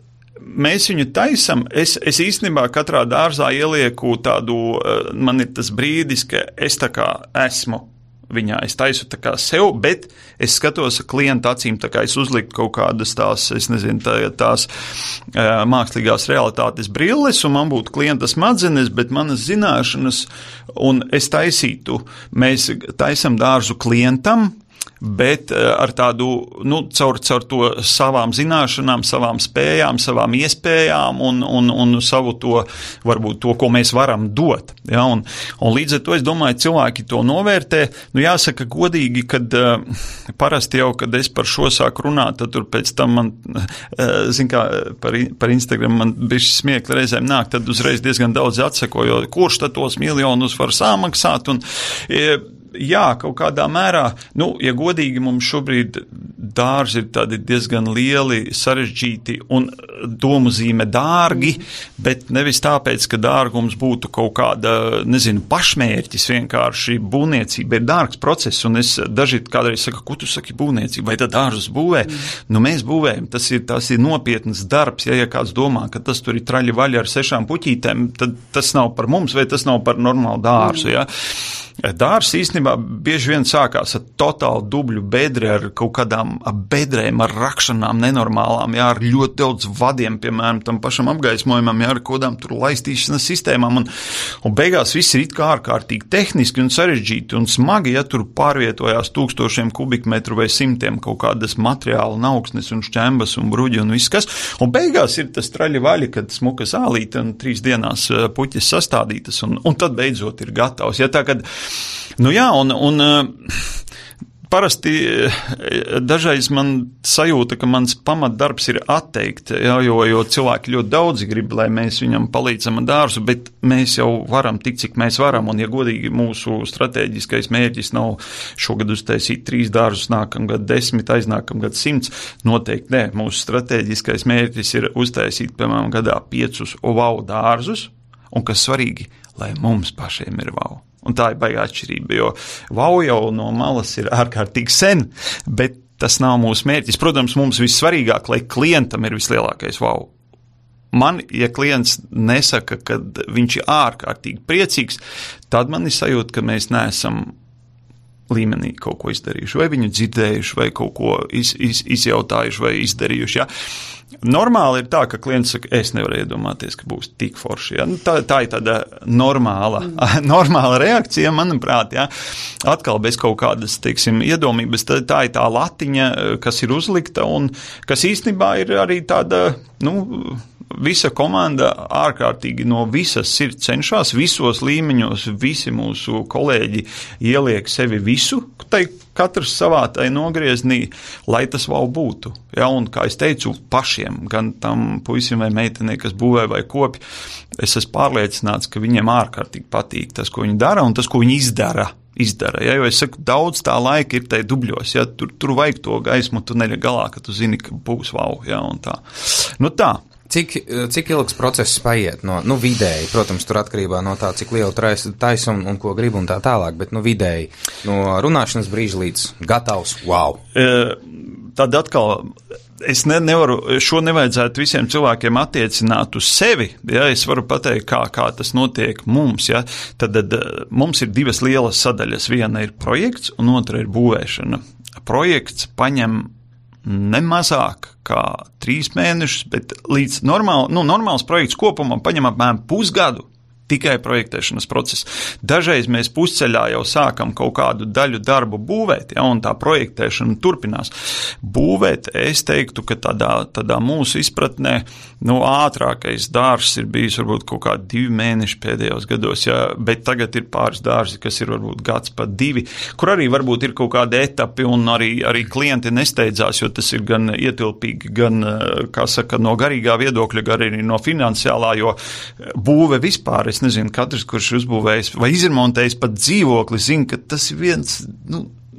Speaker 4: Mēs viņu taisam, es, es īstenībā katrā dārzā ielieku tādu, man ir tas brīdis, ka es tā kā esmu viņā, es taisu tā kā sev, bet es skatos klienta acīm, tā kā es uzliktu kaut kādas tās, es nezinu, tā, tās uh, mākslīgās realitātes brilles, un man būtu klienta smadzenes, bet manas zināšanas, un es taisītu, mēs taisam dārzu klientam, bet ar tādu, nu, caur, caur to savām zināšanām, savām spējām, savām iespējām un, un, un savu to, varbūt to, ko mēs varam dot. Ja? Un, un līdz ar to, es domāju, cilvēki to novērtē. Nu, jāsaka godīgi, kad uh, parasti jau, kad es par šo sāku runāt, tad tur pēc tam man, uh, zin kā, par, par Instagram man bišķi smiekli reizēm nāk, tad uzreiz diezgan daudz atsako, jo kurš tad tos miljonus var samaksāt un, uh, jā, kaut kādā mērā, nu, ja godīgi mums šobrīd dārzi ir tādi diezgan lieli, sarežģīti un domuzīme dārgi, bet nevis tāpēc, ka dārgums būtu kaut kāda, nezinu, pašmērķis, vienkārši būvniecība ir dārgs process, un es daži kādreiz saku, ko tu saki būvniecība, vai tad dārzus būvē? Mm. Nu, mēs būvējam, tas ir, tas ir nopietnas darbs, ja, ja kāds domā, ka tas tur ir traļi vaļi ar sešām puķītēm, tad tas nav par mums, vai tas nav par normālu dārzu, mm. ja. Dārs īstenībā bieži vien sākās ar totālu dubļu bedri, ar kaut kādām bedrēm, ar rakšanām nenormālām, jā, ar ļoti daudz vadiem, piemēram, tam pašam apgaismojumam, jā, ar kodām tur laistīšanas sistēmām, un, un beigās viss ir it kā ārkārtīgi tehniski un sarežģīti un smagi, ja tur pārvietojās tūkstošiem kubikmetru vai simtiem kaut kādas materiāla nauksnes un šķembas un bruģi un viss kas, un beigās ir tas traļi vaļi, kad smuka zālīte un trīs dienās puķis sastādītas, un, un tad beidzot ir gatavs, ja tā, kad nu jā, un, un parasti dažreiz man sajūta, ka mans pamatdarbs ir atteikt, jā, jo, jo cilvēki ļoti daudzi grib, lai mēs viņam palīdzam ar dārzu, bet mēs jau varam tik, cik mēs varam, un ja godīgi mūsu strateģiskais mērķis nav šogad uztaisīt trīs dārzus, nākamgad desmit, aiznākamgad simts, noteikti ne, mūsu strateģiskais mērķis ir uztaisīt, piemēram, gadā piecus wow dārzus, un kas svarīgi, lai mums pašiem ir wow. Un tā ir baigā atšķirība, jo wow jau no malas ir ārkārtīgi sen, bet tas nav mūsu mērķis. Protams, mums vissvarīgāk, lai klientam ir vislielākais wow. Man, ja klients nesaka, ka viņš ir ārkārtīgi priecīgs, tad man ir sajūta, ka mēs neesam līmenī kaut ko izdarījuši, vai viņu dzirdējuši, vai kaut ko iz, iz, izjautājuši, vai izdarījuši, ja. Normāli ir tā, ka klients saka, es nevaru iedomāties, ka būs tik forši, ja. Nu, tā, tā ir tāda normāla, mm. normāla reakcija, manuprāt, ja. Atkal bez kaut kādas, teiksim, iedomības, tā, tā ir tā latiņa, kas ir uzlikta, un kas īstenībā ir arī tāda, nu, visa komanda ārkārtīgi no visas sirds cenšas, visos līmeņos, visi mūsu kolēģi ieliek sevi visu, tai katrs savā tai nogrieznī, lai tas vēl būtu. Ja, un, kā es teicu, pašiem, gan tam puisim vai meitenei, kas būvē vai kopi, es esmu pārliecināts, ka viņiem ārkārtīgi patīk tas, ko viņi dara, un tas, ko viņi izdara. izdara, ja, jo es saku, daudz tā laika ir tai dubļos, ja, tur, tur vajag to gaismu tuneļa galā, ka tu zini, ka būs vau, ja, un tā. Nu tā.
Speaker 2: Cik, cik ilgs process paiet no, nu vidēji, protams, tur atkarībā no tā, cik lielu taisa un, un ko grib un tā tālāk, bet nu vidēji no runāšanas brīža līdz gatavs, wow.
Speaker 4: E, tad atkal, es ne, nevaru, šo nevajadzētu visiem cilvēkiem attiecināt uz sevi, ja, es varu pateikt, kā, kā tas notiek mums, ja, tad, tad mums ir divas lielas sadaļas, viena ir projekts un otra ir būvēšana. Projekts paņem nemazāk kā trīs mēnešus, bet līdz normāli, nu, normāls projekts kopumā paņem apmēram pusgadu tikai projektēšanas process. Dažreiz mēs pusceļā jau sākam kaut kādu daļu darbu būvēt, ja, un tā projektēšana turpinās. Būvēt, es teiktu, ka tādā, tādā mūsu izpratnē, nu, ātrākais dārzs ir bijis varbūt kaut kā divi mēneši pēdējos gados, ja, bet tagad ir pāris dārzi, kas ir varbūt gads pat divi, kur arī varbūt ir kaut kādi etapi, un arī, arī klienti nesteidzās, jo tas ir gan ietilpīgi, gan, kā saka, no garīgā viedokļa, gan arī no finansiālā, jo būve vispār, es nezinu, katrs, kurš uzbūvējis vai izremontējis pat dzīvokli, zina, ka tas ir viens, nu,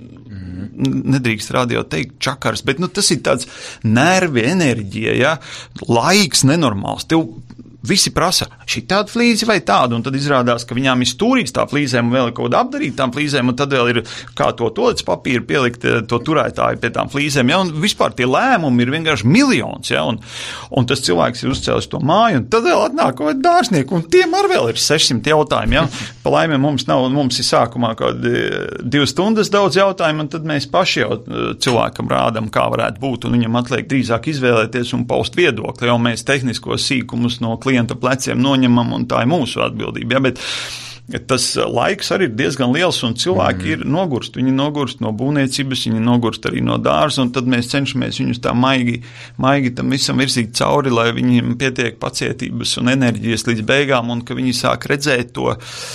Speaker 4: nedrīkst radio teikt čakars, bet, nu, tas ir tāds nervi, enerģija, ja, laiks nenormāls. Tev visi prasa, šī tāda flīze vai tāda, un tad izrādās, ka viņām ir stūrīgs tā flīzēm, un vēl ir kaut kāda apdarīt tām flīzēm, un tad vēl ir kā to tolis papīru pielikt to turētāju pie tām flīzēm, ja, un vispār tie lēmumi ir vienkārši miljons, ja, un, un tas cilvēks ir uzcēlis to māju, un tad vēl atnāk kaut kādi dārznieki, un tiem ar vēl ir sešsimt jautājumi, ja, pa laimē mums nav, mums ir sākumā kādi divas stundas daudz jautājumu, un tad mēs paši jau cilvēkam rādam, kā varētu būt, un viņam atliek drīzāk izvēlēties un paust viedokli, jo mēs tehniskos sīkumus no klienta pleciem noņemam, un tā ir mūsu atbildība, ja, bet tas laiks arī ir diezgan liels, un cilvēki mm. ir nogurst, viņi nogurst no būvniecības, viņi nogurst arī no dārza, un tad mēs cenšamies viņus tā maigi, maigi tam visam virzīt cauri, lai viņiem pietiek pacietības un enerģijas līdz beigām, un ka viņi sāk redzēt to,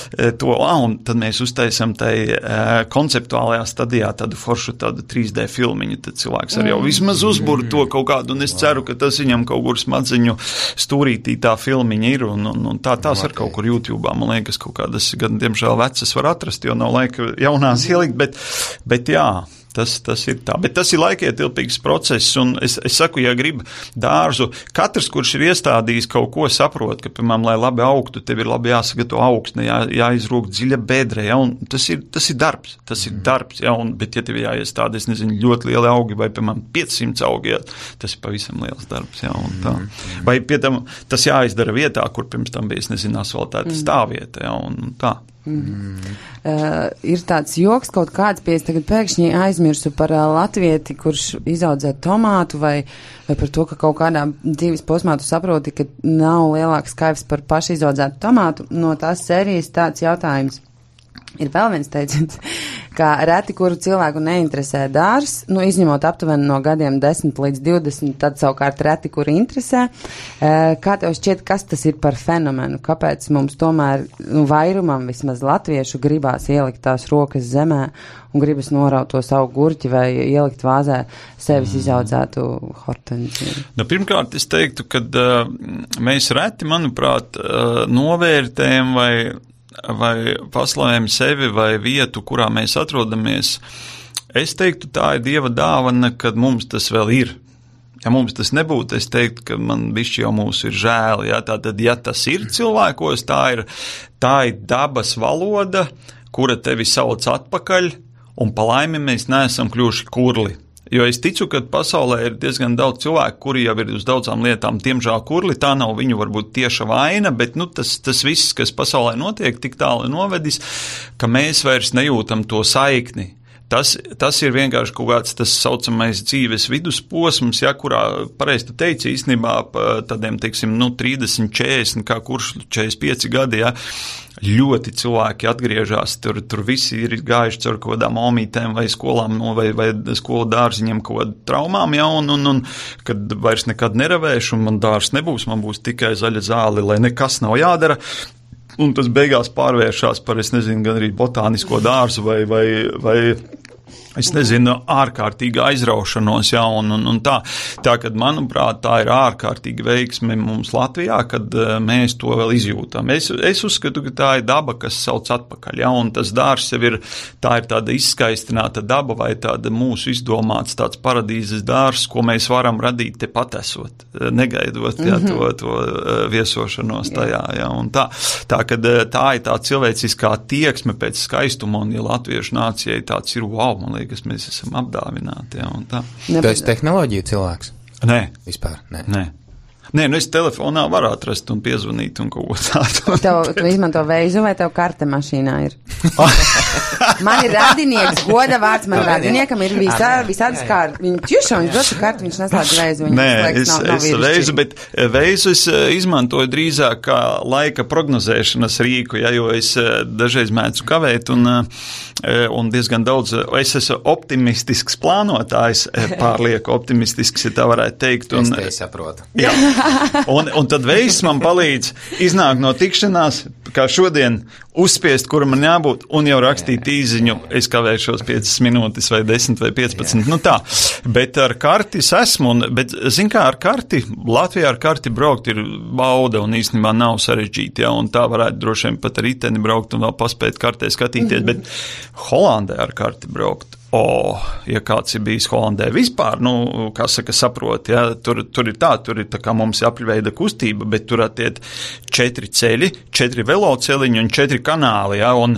Speaker 4: to ah, un tad mēs uztaisam tai konceptuālajā stadijā tādu foršu tādu trīs D filmiņu, tad cilvēks arī jau vismaz uzbur to kaut kādu, un es ceru, ka tas viņam kaut kur smadzeņu stūrītī tā filmiņa ir, un, un, un tā tās ar kaut kur YouTube'ā, man liekas, kaut kāda gan, diemžēl, vecas var atrast, jo nav laika jaunās ielikt, bet, bet jā, tas, tas ir tā. Bet tas ir laikietilpīgs process, un es, es saku, ja grib dārzu, katrs, kurš ir iestādījis kaut ko, saprot, ka, piemēram, lai labi augtu, tev ir labi jāsagatavo augsne, jā, jāizrūk dziļa bedre, ja, un tas ir, tas ir darbs, tas ir darbs, ja, un, bet ja tev jāiestāda, es nezinu, ļoti lieli augi, vai, piemēram, piecsimt augi, ja, tas ir pavisam liels darbs, ja, un tā. Vai, pie tam, tas jāizdara vietā, kur pirms tam bija, es nezinu, asfaltēta stāvvieta, ja, un tā.
Speaker 3: Mm. Uh, ir tāds joks kaut kāds, pie es tagad pēkšņi aizmirsu par uh, latvieti, kurš izaudzē tomātu vai, vai par to, ka kaut kādā dzīves posmā tu saproti, ka nav lielāks kaivs par paši izaudzētu tomātu. No tās sērijas tāds jautājums. Ir vēl viens teiciens, ka reti, kuru cilvēku neinteresē dārs, nu, izņemot aptuveni no gadiem desmit līdz divdesmit, tad savukārt reti, kuri interesē. Kā tev šķiet, kas tas ir par fenomenu? Kāpēc mums tomēr, nu, vairumam vismaz latviešu gribās ielikt tās rokas zemē un gribas noraut to savu gurķi vai ielikt vāzē sevis izaudzētu hortenziju?
Speaker 4: Nu, pirmkārt, es teiktu, ka uh, mēs reti, manuprāt, uh, novērtējam vai vai paslavējam sevi vai vietu, kurā mēs atrodamies. Es teiktu, tā ir Dieva dāvana, kad mums tas vēl ir. Ja mums tas nebūtu, es teiktu, ka man bišķi jau mūsu ir žēl. Ja? Tātad, ja tas ir cilvēkos, tā ir, tā ir dabas valoda, kura tevi sauc atpakaļ, un pa laimi mēs neesam kļuvuši kurli. Jo es ticu, ka pasaulē ir diezgan daudz cilvēku, kuri jau ir uz daudzām lietām tiemžēl kurli, tā nav viņu varbūt tieša vaina, bet nu, tas, tas viss, kas pasaulē notiek, tik tālu novedis, ka mēs vairs nejūtam to saikni. tas, tas ir vienkārši kaut kāds tas saucamais dzīves vidusposms, ja, kurā, pareizi tu teici, īstenībā tādiem, teiksim, nu, trīsdesmit, četrdesmit, kā kurš četrdesmit pieci gadi, ja, ļoti cilvēki atgriežas, tur, tur visi ir gājuši caur kaut kādām omītēm vai skolām, no, vai, vai skolu dārziņiem kaut kādām traumām, ja, un, un, un kad vairs nekad neravēšu, un man dārs nebūs, man būs tikai zaļa zāle, lai nekas nav jādara, un tas beigās pārvēršās par, es nezinu, gan arī botānisko dārzu vai, vai, vai es nezinu, ārkārtīga aizraušanos, jā, un, un, un tā. Tā, kad, manuprāt, tā ir ārkārtīga veiksme mums Latvijā, kad uh, mēs to vēl izjūtam. Es, es uzskatu, ka tā ir daba, kas sauc atpakaļ, jā, un tas dārs jau ir, tā ir tāda izskaistināta daba vai tāda mūsu izdomāts tāds paradīzes dārs, ko mēs varam radīt te pat esot, negaidot, jā, mm-hmm. to, to uh, viesošanos tajā, jā, un tā. Tā, kad uh, tā ir tā cilvēciskā tieksme pēc skaistuma, un ja latviešu nācijai tāds ir, wow, man liekas, mēs esam apdāvināti, jā, un tā.
Speaker 2: Tu esi tehnoloģiju cilvēks?
Speaker 4: Nē.
Speaker 2: Vispār, nē.
Speaker 4: Nē. Nē, nu es telefonā varu atrast un piezvanīt un kaut ko tādu.
Speaker 3: Tev, tu izmanto veizu vai tev karte mašīnā ir? Man ir radinieks, goda vārds, man radiniekam ir visā, visādas kārtas. Viņš ķuša, viņš dotu kartu, viņš neslēdz veizu.
Speaker 4: Nē, es, nav, nav es veizu, bet veizu es izmantoju drīzāk kā laika prognozēšanas rīku, ja, jo es dažreiz mēdzu kavēt un, un diezgan daudz, es esmu optimistisks plānotājs, pārlieku optimistisks, ja tā varētu teikt. Un,
Speaker 2: es te saprotu.
Speaker 4: Jā. Un, un tad veids man palīdz iznākt no tikšanās, kā šodien uzspiest, kur man jābūt, un jau rakstīt īziņu, es kavēšos piecas minūtes vai desmit vai piecpadsmit, nu tā. Bet ar karti es esmu, un, bet, zin kā, ar karti, Latvijā ar karti braukt ir bauda, un īstenībā nav sarežģīti, jā, un tā varētu droši vien pat ar riteni braukt un vēl paspēt kartē skatīties, mm-hmm. bet Holandē ar karti braukt. O, oh, ja kāds ir bijis Holandē vispār, nu, kā saka, saprot, ja, tur, tur ir tā, tur ir tā kā mums apļveida kustība, bet tur attiet četri ceļi, četri veloceliņi un četri kanāli, ja, un,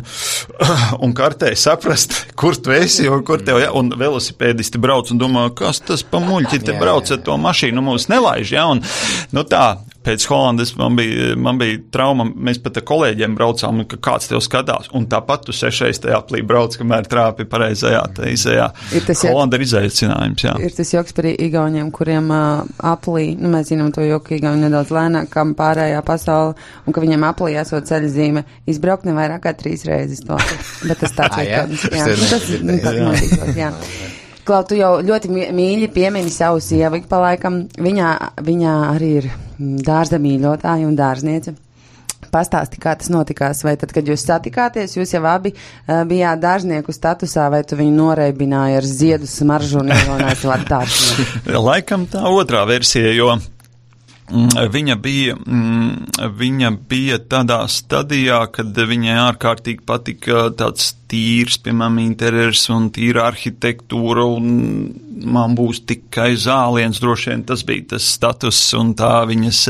Speaker 4: un kartē saprast, kur tu esi, un kur tev, ja, un velosipēdisti brauc un domā, kas tas pa muļķi te brauc ar to mašīnu, mūs nelaiž, ja, un, nu tā, pēc Holandes man bija, man bija trauma, mēs pat ar kolēģiem braucām, ka kāds tev skatās, un tāpat tu sešreiz tajā aplī brauc, kamēr trāpi pareizajā, teizajā. Holanda ir izaicinājums, jā.
Speaker 3: Ir tas joks par igauņiem, kuriem uh, aplī, nu mēs zinām to joku igauņu nedaudz lēnāk, kam pārējā pasaule, un ka viņiem aplī esot ceļzīme, izbraukt ne vairāk kā trīs reizes to. Bet tas tāds
Speaker 2: ah, jā?
Speaker 3: Kāds, jā. Nu, tas, nu, tas notikot, jā. Klau, tu jau ļoti mīļi piemini savu sievu ik pa laikam. Viņā, viņā arī ir dārza mīļotāja un dārzniece. Pastāsti, kā tas notikās, vai tad, kad jūs satikāties, jūs jau abi uh, bijāt dārznieku statusā, vai tu viņu noreibināji ar ziedu smaržu un iegaunāji savu dārznieku?
Speaker 4: Laikam tā otrā versija, jo Viņa bija, viņa bija tādā stadijā, kad viņai ārkārtīgi patika tāds tīrs, piemēram, interjers un tīra arhitektūra, un man būs tikai zāliens, droši vien tas bija tas status un tā viņas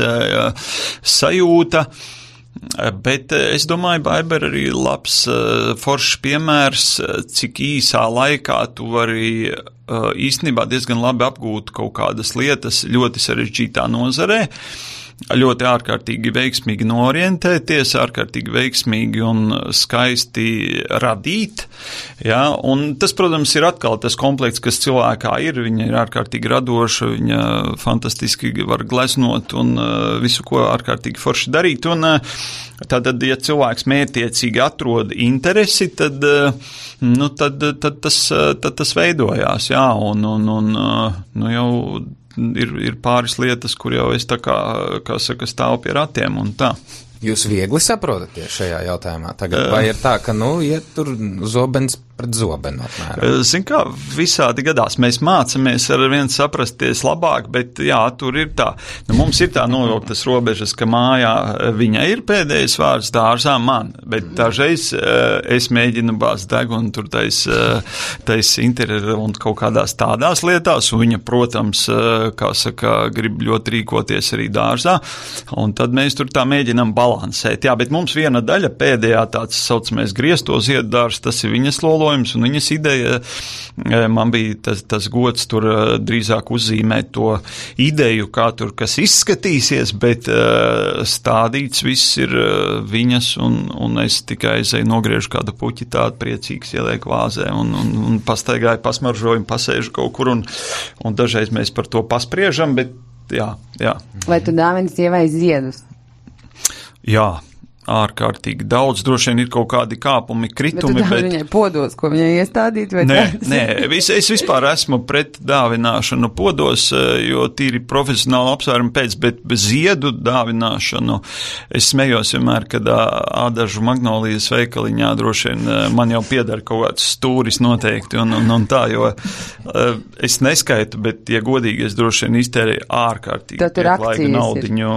Speaker 4: sajūta. Bet es domāju, Baiba arī labs foršs piemērs, cik īsā laikā tu vari īstenībā diezgan labi apgūt kaut kādas lietas ļoti sarežģītā nozarē, ļoti ārkārtīgi veiksmīgi noorientēties, ārkārtīgi veiksmīgi un skaisti radīt, jā, un tas, protams, ir atkal tas komplekts, kas cilvēkā ir, viņa ir ārkārtīgi radoša, viņa fantastiski var gleznot un visu, ko ārkārtīgi forši darīt, un tātad, ja cilvēks mērķtiecīgi atrod interesi, tad, nu, tad, tad, tas, tad tas veidojās, jā, un, un, un nu, jau ir, ir pāris lietas, kur jau es tā kā, kā saka, stāvu pie ratiem un tā.
Speaker 2: Jūs viegli saprotaties šajā jautājumā tagad, vai ir tā, ka, nu, iet tur zobens pret zobenu apmēram?
Speaker 4: Zin kā, visādi gadās. Mēs mācamies ar vien saprasties labāk, bet jā, tur ir tā. Nu, mums ir tā novilktas robežas, ka mājā viņa ir pēdējais vārds, dārzā man, bet dažreiz es mēģinu bāzt degunu tur tais, tais interjeru un kaut kādās tādās lietās, un viņa, protams, kā saka, grib ļoti rīkoties arī dārzā, un tad mēs tur tā mēģinam balēt. balansēt. Jā, bet mums viena daļa pēdējā tāds saucamais griesto ziedudārs, tas ir viņas lolojums un viņas ideja. Man bija tas, tas gods tur drīzāk uzzīmēt to ideju, kā tur kas izskatīsies, bet stādīts viss ir viņas, un, un es tikai aizēju nogriežu kādu puķi tādu priecīgs, ielieku vāzē un, un, un pastaigāju, pasmaržoju, pasēžu kaut kur, un, un dažreiz mēs par to paspriežam, bet jā, jā.
Speaker 3: Vai tu dāvini sievai ziedus?
Speaker 4: Jā. Ārkārtīgi daudz, droši vien ir kaut kādi kāpumi, kritumi,
Speaker 3: bet... Bet tu dāvi viņai podos, ko viņai iestādīt, vai
Speaker 4: nē,
Speaker 3: tāds?
Speaker 4: Nē, vis, es vispār esmu pret dāvināšanu podos, jo tīri profesionāli apsvērumi pēc, bet bez ziedu dāvināšanu es smējos vienmēr, kad ādažu magnolijas veikaliņā droši vien man jau piedara kaut kāds stūris noteikti un, un, un tā, jo es neskaitu, bet, ja godīgi, es droši vien iztērēju ārkārtīgi laika naudiņu.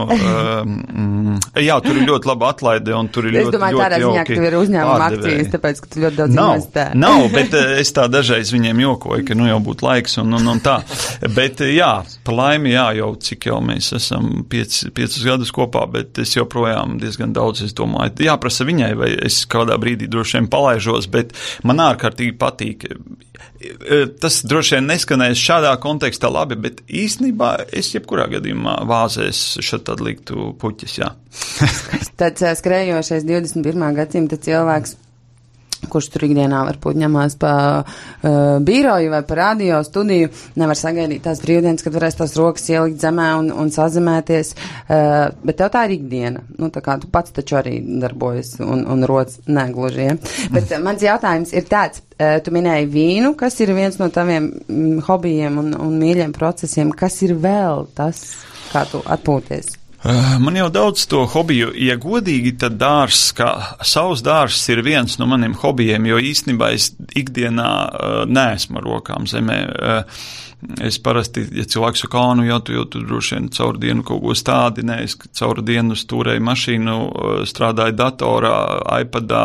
Speaker 4: um, jā, tur ir ļoti laba atlaida. Un tur ir
Speaker 3: es
Speaker 4: ļoti,
Speaker 3: domāju, tādā ziņā, ka tev ir uzņēmuma akcijas, tāpēc, ka tu ļoti daudz investē.
Speaker 4: Nav, bet es tā dažreiz viņiem jokoju, ka nu jau būtu laiks un, un, un tā. Bet jā, par laimi, jā, jau cik jau mēs esam piec, piecus gadus kopā, bet es joprojām diezgan daudz, es domāju, jāprasa viņai, vai es kādā brīdī droši vien palaižos, bet man ārkārtīgi patīk. Tas droši vien neskanēs šādā kontekstā labi, bet īstenībā es jebkurā gadījumā vāzēs šad tad liktu puķis, jā.
Speaker 3: Tāds skrējošais divdesmit pirmā gadsimta cilvēks, kurš tur ikdienā varbūt ņemās pa uh, bīroju vai pa radio studiju, nevar sagaidīt tās brīvdienas, kad varēs tās rokas ielikt zemē un, un sazemēties, uh, bet tev tā ir ikdiena. Nu, tā kā tu pats taču arī darbojas un, un rodas negluži, ja? Bet uh, mans jautājums ir tāds, uh, tu minēji vīnu, kas ir viens no taviem mm, hobijiem un, un mīļiem procesiem, kas ir vēl tas, kā tu atpūties?
Speaker 4: Man jau daudz to hobiju, ja godīgi, tad dārs, kā savs dārs ir viens no maniem hobijiem, jo īstenībā es ikdienā uh, neesmu ar rokām zemē. Uh, es parasti, ja cilvēks saka, kā, nu jau tu, jau tu droši vien caur dienu kaut ko stādi, ne, es caur dienu stūrēju mašīnu, strādāju datorā, iPadā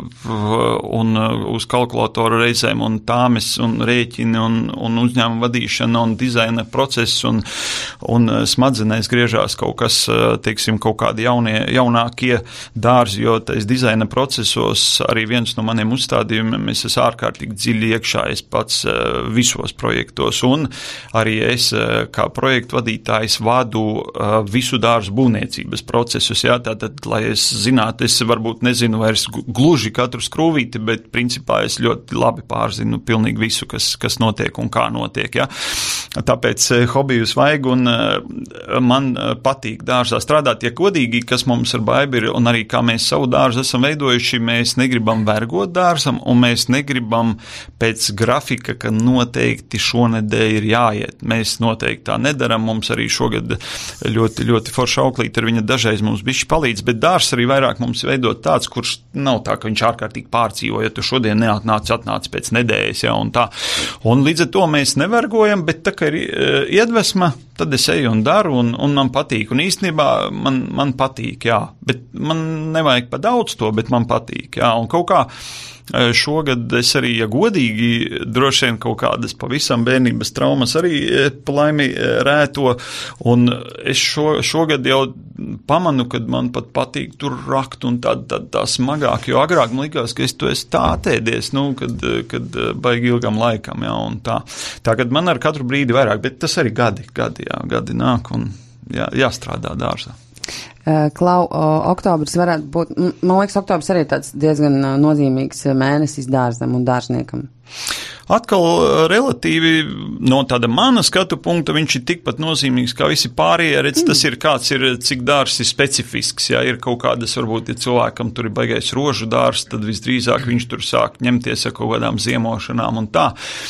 Speaker 4: un uz kalkulatoru reizēm un tāmes un rēķini un, un uzņēmuma vadīšana un dizaina process un, un smadzenēs griežās kaut kas, teiksim, kaut kādi jaunie, jaunākie dārzi, jo tais dizaina procesos arī viens no maniem uzstādījumiem, es esmu ārkārtīgi dziļi iekšā, es pats visos projektos un arī es kā projektu vadītājs vadu visu dārzu būvniecības procesus, jā, tātad, lai es zinātu, es varbūt nezinu vairs gluži katru skrūvīti, bet principā es ļoti labi pārzinu pilnīgi visu, kas, kas notiek un kā notiek, jā. Tāpēc hobijus vajag un man patīk dārzā strādāt, ja godīgi, kas mums ar Baibi ir un arī kā mēs savu dārzu esam veidojuši, mēs negribam vergot dārzam un mēs negribam pēc grafika, ka noteikti šonedēļ ir jāiet. Mēs noteikti tā nedaram, mums arī šogad ļoti, ļoti forša auklīt ar viņa dažreiz mums bišķi palīdz, bet dārs arī vairāk mums veidot tāds, kurš nav tā, ka viņš ārkārtīgi pārdzīvo, ja tu šodien neatnāc, atnāc pēc nedēļas, ja, un tā. Un līdz ar to mēs nevergojam, bet tā, ka ir iedvesma, tad es eju un daru, un, un man patīk. Un īstenībā man, man patīk, jā, bet man nevajag pa daudz to, bet man patīk, jā, un kaut kā šogad es arī, ja godīgi, droši vien kaut kādas pavisam bērnības traumas arī pa laimi rēto, un es šo, šogad jau pamanu, kad man pat patīk tur rakt un tā, tā, tā smagāk, jo agrāk man likās, ka es to esmu tā atēdies, nu, kad, kad baigi ilgam laikam, jā, un tā. Tā, kad man ar katru brīdi vairāk, bet tas arī gadi, gadi, jā, gadi nāk un jā, jāstrādā dārzā.
Speaker 3: Klau, oktobris varētu būt, man liekas, oktobris arī tāds diezgan nozīmīgs mēnesis dārzam un dārzniekam.
Speaker 4: Atkal relatīvi no tāda mana skatu punkta viņš ir tikpat nozīmīgs kā visi pārējie, redz, tas ir kāds ir, cik dārs ir specifisks, jā, ir kaut kādas, varbūt, ja cilvēkam tur ir baigais rožu dārs, tad visdrīzāk viņš tur sāk ņemties ar kaut kādām ziemošanām un tā.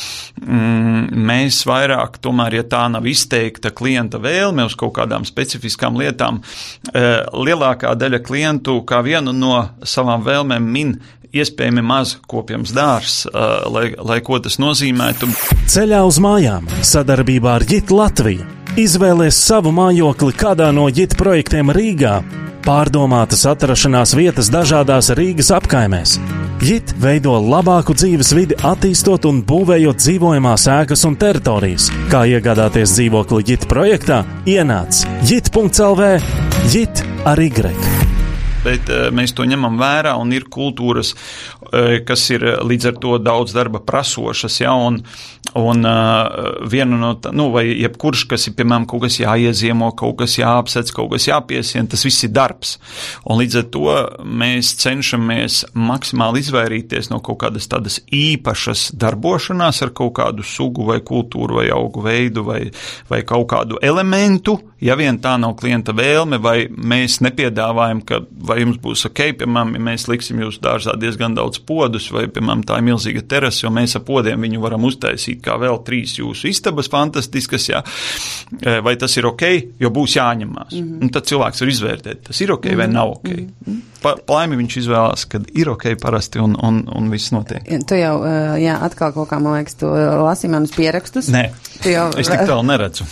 Speaker 4: Mēs vairāk, tomēr, ja tā nav izteikta klienta vēlme uz kaut kādām specifiskām lietām, lielākā daļa klientu kā vienu no savām vēlmēm min iespējami maz kopjams dārs, lai, lai ko tas nozīmētu.
Speaker 1: Ceļā uz mājām sadarbībā ar Jit Latviju. Izvēlies savu mājokli kādā no Jit projektiem Rīgā. Pārdomātas atrašanās vietas dažādās Rīgas apkaimēs. Jit veido labāku dzīves vidi, attīstot un būvējot dzīvojamās ēkas un teritorijas. Kā iegādāties dzīvokli Jit projektā? Ienāc jit punkts el vē, Jit ar Y.
Speaker 4: bet mēs to ņemam vērā un ir kultūras, kas ir līdz ar to daudz darba prasošas, ja, un, un viena no, tā, nu, vai jebkurš, kas ir, piemēram, kaut kas jāieziemo, kaut kas jāapsec, kaut kas jāpiesien, tas viss ir darbs. Un līdz ar to mēs cenšamies maksimāli izvairīties no kaut kādas tādas īpašas darbošanās ar kaut kādu sugu vai kultūru vai augu veidu vai, vai kaut kādu elementu, ja vien tā nav klienta vēlme, vai mēs nepiedāvājam, ka vai jums būs ok, piemēram, ja mēs liksim jūsu dārzā diezgan daudz podus, vai, piemēram, tā ir milzīga terasa, jo mēs ar podiem viņu varam uztaisīt kā vēl trīs jūsu istabas fantastiskas, jā, vai tas ir ok, jo būs jāņemās. Mm-hmm. Un tad cilvēks var izvērtēt, tas ir ok mm-hmm. vai nav ok. Mm-hmm. Pa, laimi viņš izvēlās, kad ir ok parasti un, un, un viss notiek.
Speaker 3: Tu jau, jā, atkal kaut kā, man liekas, tu lasī manus pierakstus.
Speaker 4: Nē,
Speaker 3: jau,
Speaker 4: es tik tālu neredzu.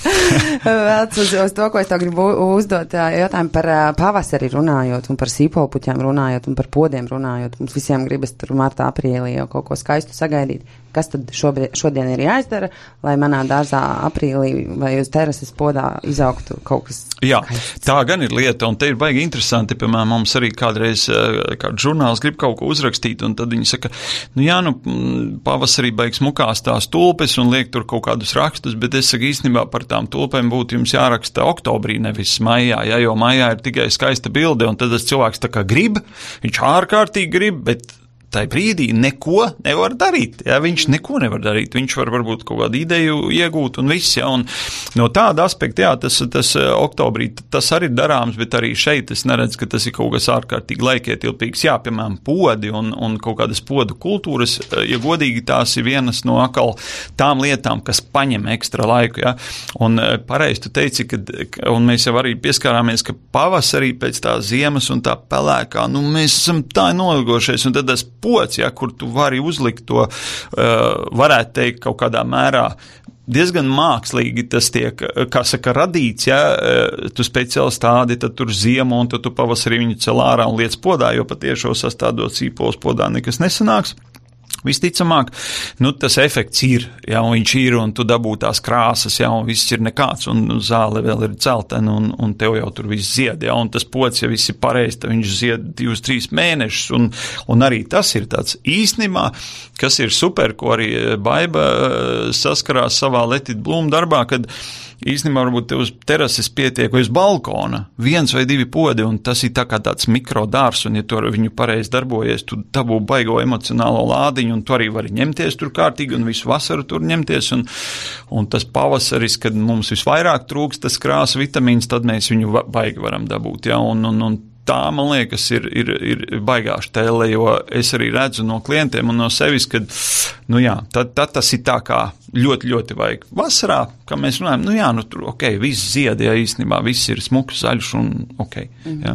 Speaker 3: Vēlc uz, uz to, ko es tev gribu uzdot jautājumu par pavasari runājot un par sīpolpuķiem runājot un par podiem runājot. Mums visiem gribas tur martā, aprīlī jau kaut ko skaistu sagaidīt. Kas tad šobrīd, šodien ir jāizdara, lai manā dārzā aprīlī vai uz terases podā izaugtu kaut kas?
Speaker 4: Jā, tā gan ir lieta, un te ir baigi interesanti, piemēram, mums arī kādreiz kāds žurnāls grib kaut ko uzrakstīt, un tad viņi saka, nu jā, nu pavasarī baigs mukās tās tulpes un liek tur kaut kādus rakstus, bet es saku īstenībā par tām tulpēm būtu jums jāraksta oktobrī, nevis maijā, ja, jo maijā ir tikai skaista bilde, un tad tas cilvēks tā kā grib, viņš ārkārtīgi grib, bet tai brīdī neko nevar darīt, ja, viņš neko nevar darīt, viņš var varbūt kaut kādu ideju iegūt un viss, ja, un no tāda aspekta, jā, tas, tas oktobrī, tas arī darāms, bet arī šeit es neredzu, ka tas ir kaut kas ārkārtīgi laikietilpīgs, jā, piemēram, podi un, un kaut kādas podu kultūras, ja godīgi tās ir vienas no akal tām lietām, kas paņem ekstra laiku, ja, un pareizi tu teici, kad, un mēs jau arī pieskārāmies, ka pavasarī pēc tā ziemas un tā pelēkā, nu, mēs esam tā nolgošies, un tad tas pods, ja, kur tu vari uzlikt to, uh, varētu teikt, kaut kādā mērā diezgan mākslīgi tas tiek, kā saka, radīts, ja, tu speciāli stādi, tad tur ziemo un tad tu pavasarī viņu cel ārā un liec podā, jo patiešo sastādot sīpols podā nekas nesanāks. Visticamāk, nu, tas efekts ir, ja, un viņš ir, un tu dabū tās krāsas, ja, un viss ir nekāds, un zāle vēl ir celtena, un, un tev jau tur viss zied, ja, un tas pods, ja viss ir pareizi, tad viņš zied divus, trīs mēnešus, un, un arī tas ir tāds īstenībā, kas ir super, ko arī Baiba saskarās savā Let It Bloom darbā, kad īstenībā varbūt te uz terases pietiek vai uz balkona, viens vai divi podi, un tas ir tā kā tāds mikrodārs, un ja tu ar viņu pareizi darbojies, tu dabū baigo emocionālo lādiņu, un tu arī vari ņemties tur kārtīgi, un visu vasaru tur ņemties, un, un tas pavasaris, kad mums visvairāk trūks tas krāsa vitamīns, tad mēs viņu baigi varam dabūt, ja, un, un, un tā, man liekas, ir, ir, ir baigā štēle, jo es arī redzu no klientiem un no sevis, kad, nu jā, tad, tad tas ir tā kā ļoti, ļoti vajag. Vasarā, kā mēs runājam, nu jā, nu tur, ok, viss zied, jā, īstenībā, viss ir smuks, zaļš un ok, jā.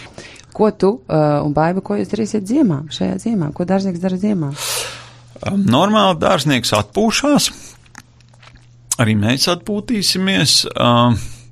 Speaker 3: Ko tu uh, un Baiba, ko jūs darīsiet ziemā, šajā ziemā? Ko dārznieks dara ziemā?
Speaker 4: Um, normāli dārznieks atpūšās, arī mēs atpūtīsimies, um,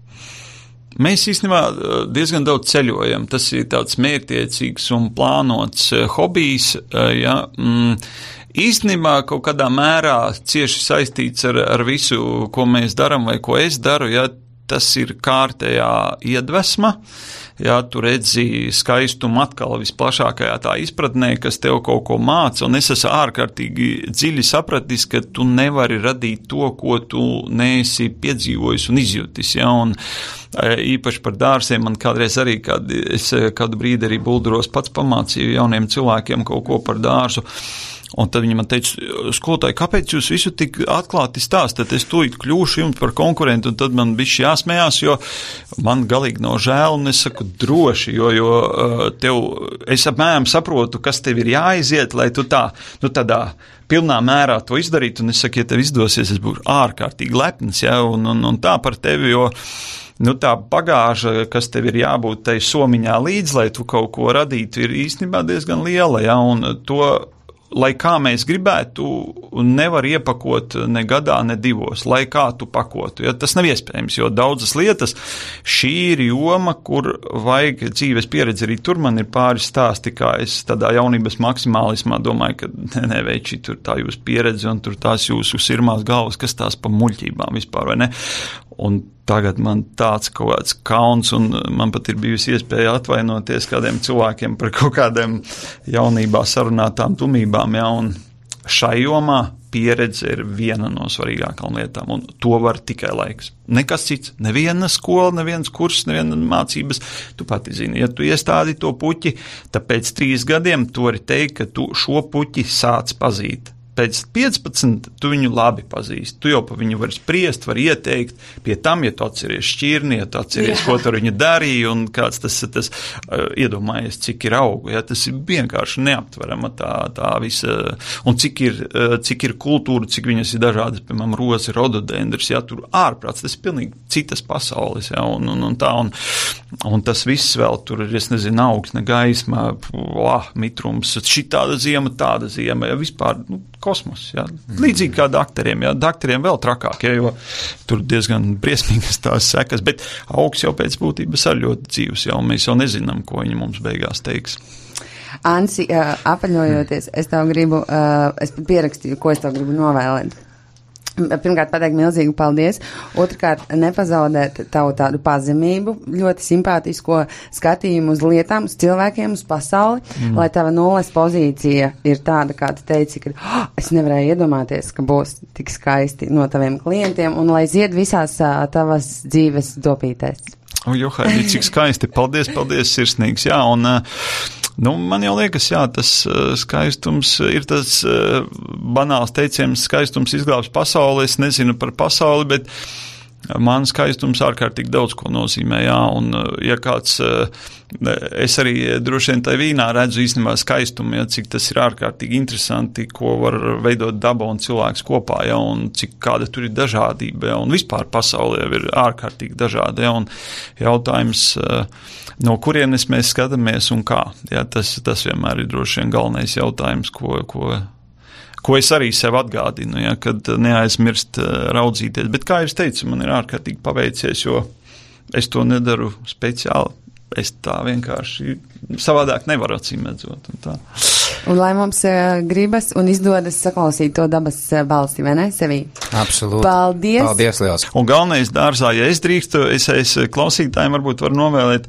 Speaker 4: mēs īstenībā diezgan daudz ceļojam. Tas ir tāds mērķtiecīgs un plānots hobijs. Ja. Īstenībā kaut kādā mērā cieši saistīts ar, ar visu, ko mēs daram vai ko es daru. Ja. Tas ir kārtējā iedvesma. Ja, tu redzi skaistumu atkal visplašākajā tā izpratnē, kas tev kaut ko māca, un es esmu ārkārtīgi dziļi sapratis, ka tu nevari radīt to, ko tu neesi piedzīvojis un izjutis, ja, un īpaši par dārsiem man kādreiz arī, kad es kādu brīdi arī Bulduros pats pamācīju jauniem cilvēkiem kaut ko par dārzu, un tad viņi man teica, skolotāji, kāpēc jūs visu tik atklāti stāstat? Es tūlīt kļūšu jums par konkurentu, un tad man bišķi jāsmējās, jo man galīgi nav žēl, un es saku droši, jo, jo tev, es apmēram saprotu, kas tev ir jāiziet, lai tu tā, nu tādā pilnā mērā to izdarītu, un es saku, ja tev izdosies, es būšu ārkārtīgi lepns, ja, un, un, un tā par tevi, jo nu, tā bagāža, kas tev ir jābūt tai somiņā līdz, lai tu kaut ko radītu, ir īstenībā diezgan liela, ja, un to, lai kā mēs gribētu, nevar iepakot ne gadā, ne divos, lai kā tu pakotu. Ja, tas nav iespējams, jo daudzas lietas, šī ir joma, kur vajag dzīves pieredzi, arī tur man ir pāris stāsti, kā es tādā jaunības maksimālismā domāju, ka ne, ne veiči, tur tā jūs pieredze un tur tās jūsu sirmās galvas, kas tās pa muļķībām vispār, vai ne? Un tagad man tāds kaut kāds kauns, un man pat ir bijusi iespēja atvainoties kādiem cilvēkiem par kaut kādiem jaunībā sarunātām tumībām, ja, un šai jomā pieredze ir viena no svarīgākām lietām, un to var tikai laiks. Nekas cits, neviena skola, neviens kurs, neviena mācības, tu pati zini, ja tu iestādi to puķi, tad pēc trīs gadiem tu vari teikt, ka tu šo puķi sāc pazīt. Pēc piecpadsmit tu viņu labi pazīsti. Tu jau pa viņu vari spriest, vari ieteikt. Pie tam, ja tu atceries šķirni, ja tu atceries, Jā. Ko tu ar viņu darīji, un kāds tas, tas uh, iedomājies, cik ir augu. Ja, tas ir vienkārši neaptverama tā, tā visa, un cik ir, uh, cik ir kultūra, cik viņas ir dažādas, piemēram, rozi, rododendrs, ja, tur ārprāts, tas ir pilnīgi citas pasaules, ja, un, un, un tā, un, un tas viss vēl tur ir, es nezinu, augsne, gaisma, lah, mitrums, šitāda ziema, tāda ziema, ja, vispār, nu, kosmos, jā. Līdzīgi kā dakteriem, jā, dakteriem vēl trakāk, jā, jo tur diezgan briesmīgas tās sekas, bet augs jau pēc būtības ar ļoti dzīvs, jā, un mēs jau nezinām, ko viņi mums beigās teiks.
Speaker 3: Ansi, uh, apaļojoties, es tev gribu, uh, es pierakstīju, ko es tev gribu novēlēt. Pirmkārt, pateikt milzīgu paldies. Otrkārt, nepazaudēt tavu tādu pazemību, ļoti simpātisko skatījumu uz lietām, uz cilvēkiem, uz pasauli, mm. lai tava nulles pozīcija ir tāda, kā tu teici, ka oh, es nevarēju iedomāties, ka būs tik skaisti no taviem klientiem, un lai zied visās uh, tavas dzīves dopītēs.
Speaker 4: O, Johaidī, cik skaisti. Paldies, paldies, sirsnīgs. Jā, un uh, nu, man jau liekas, jā, tas uh, skaistums ir tas uh, banāls teiciens, skaistums izglābs pasauli. Es nezinu par pasauli, bet man skaistums ārkārtīgi daudz ko nozīmē, jā, un ja kāds, es arī droši vien tai vīnā redzu īstenībā skaistumu, ja, cik tas ir ārkārtīgi interesanti, ko var veidot daba un cilvēks kopā, ja, un cik kāda tur ir dažādība, ja, un vispār pasaulē ir ārkārtīgi dažādi, ja, un jautājums, no kurienes mēs skatāmies un kā, ja, tas, tas vienmēr ir droši vien galvenais jautājums, ko, ko ko es arī sev atgādinu, ja, kad neaizmirst raudzīties. Bet, kā es teicu, man ir ārkārtīgi paveicies, jo es to nedaru speciāli. Es tā vienkārši savādāk nevaru acīmredzot. Un, tā.
Speaker 3: Un lai mums uh, gribas un izdodas saklausīt to dabas uh, balsi, vai ne, sevī?
Speaker 2: Absolūti.
Speaker 3: Paldies.
Speaker 2: Paldies liels.
Speaker 4: Un galvenais dārzā, ja es drīkstu, es, es klausītājiem varbūt varu novēlēt,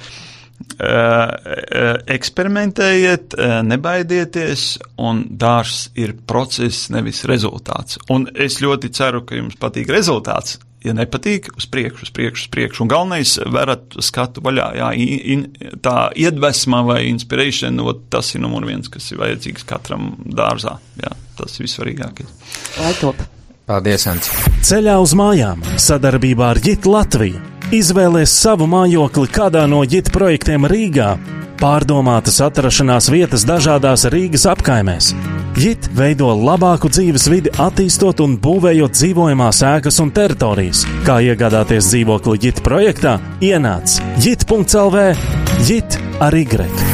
Speaker 4: eksperimentējiet, nebaidieties, un dārzs ir process, nevis rezultāts. Un es ļoti ceru, ka jums patīk rezultāts. Ja nepatīk, uz priekšu, uz priekšu, uz priekšu. Un galvenais, verat skatu vaļā. Jā, in, tā iedvesma vai inspiration, tas ir numur viens, kas ir vajadzīgs katram dārzā. Jā, tas ir vissvarīgākais.
Speaker 3: Lai top.
Speaker 2: Paldies, Ants.
Speaker 1: Ceļā uz mājām sadarbībā ar Jit Latviju. Izvēlies savu mājokli kādā no Jit projektiem Rīgā. Pārdomātas atrašanās vietas dažādās Rīgas apkaimēs. Jit veido labāku dzīves vidi, attīstot un būvējot dzīvojamās ēkas un teritorijas. Kā iegādāties dzīvokli Jit projektā? Ienāc jit punkts el vē, Jit ar Y.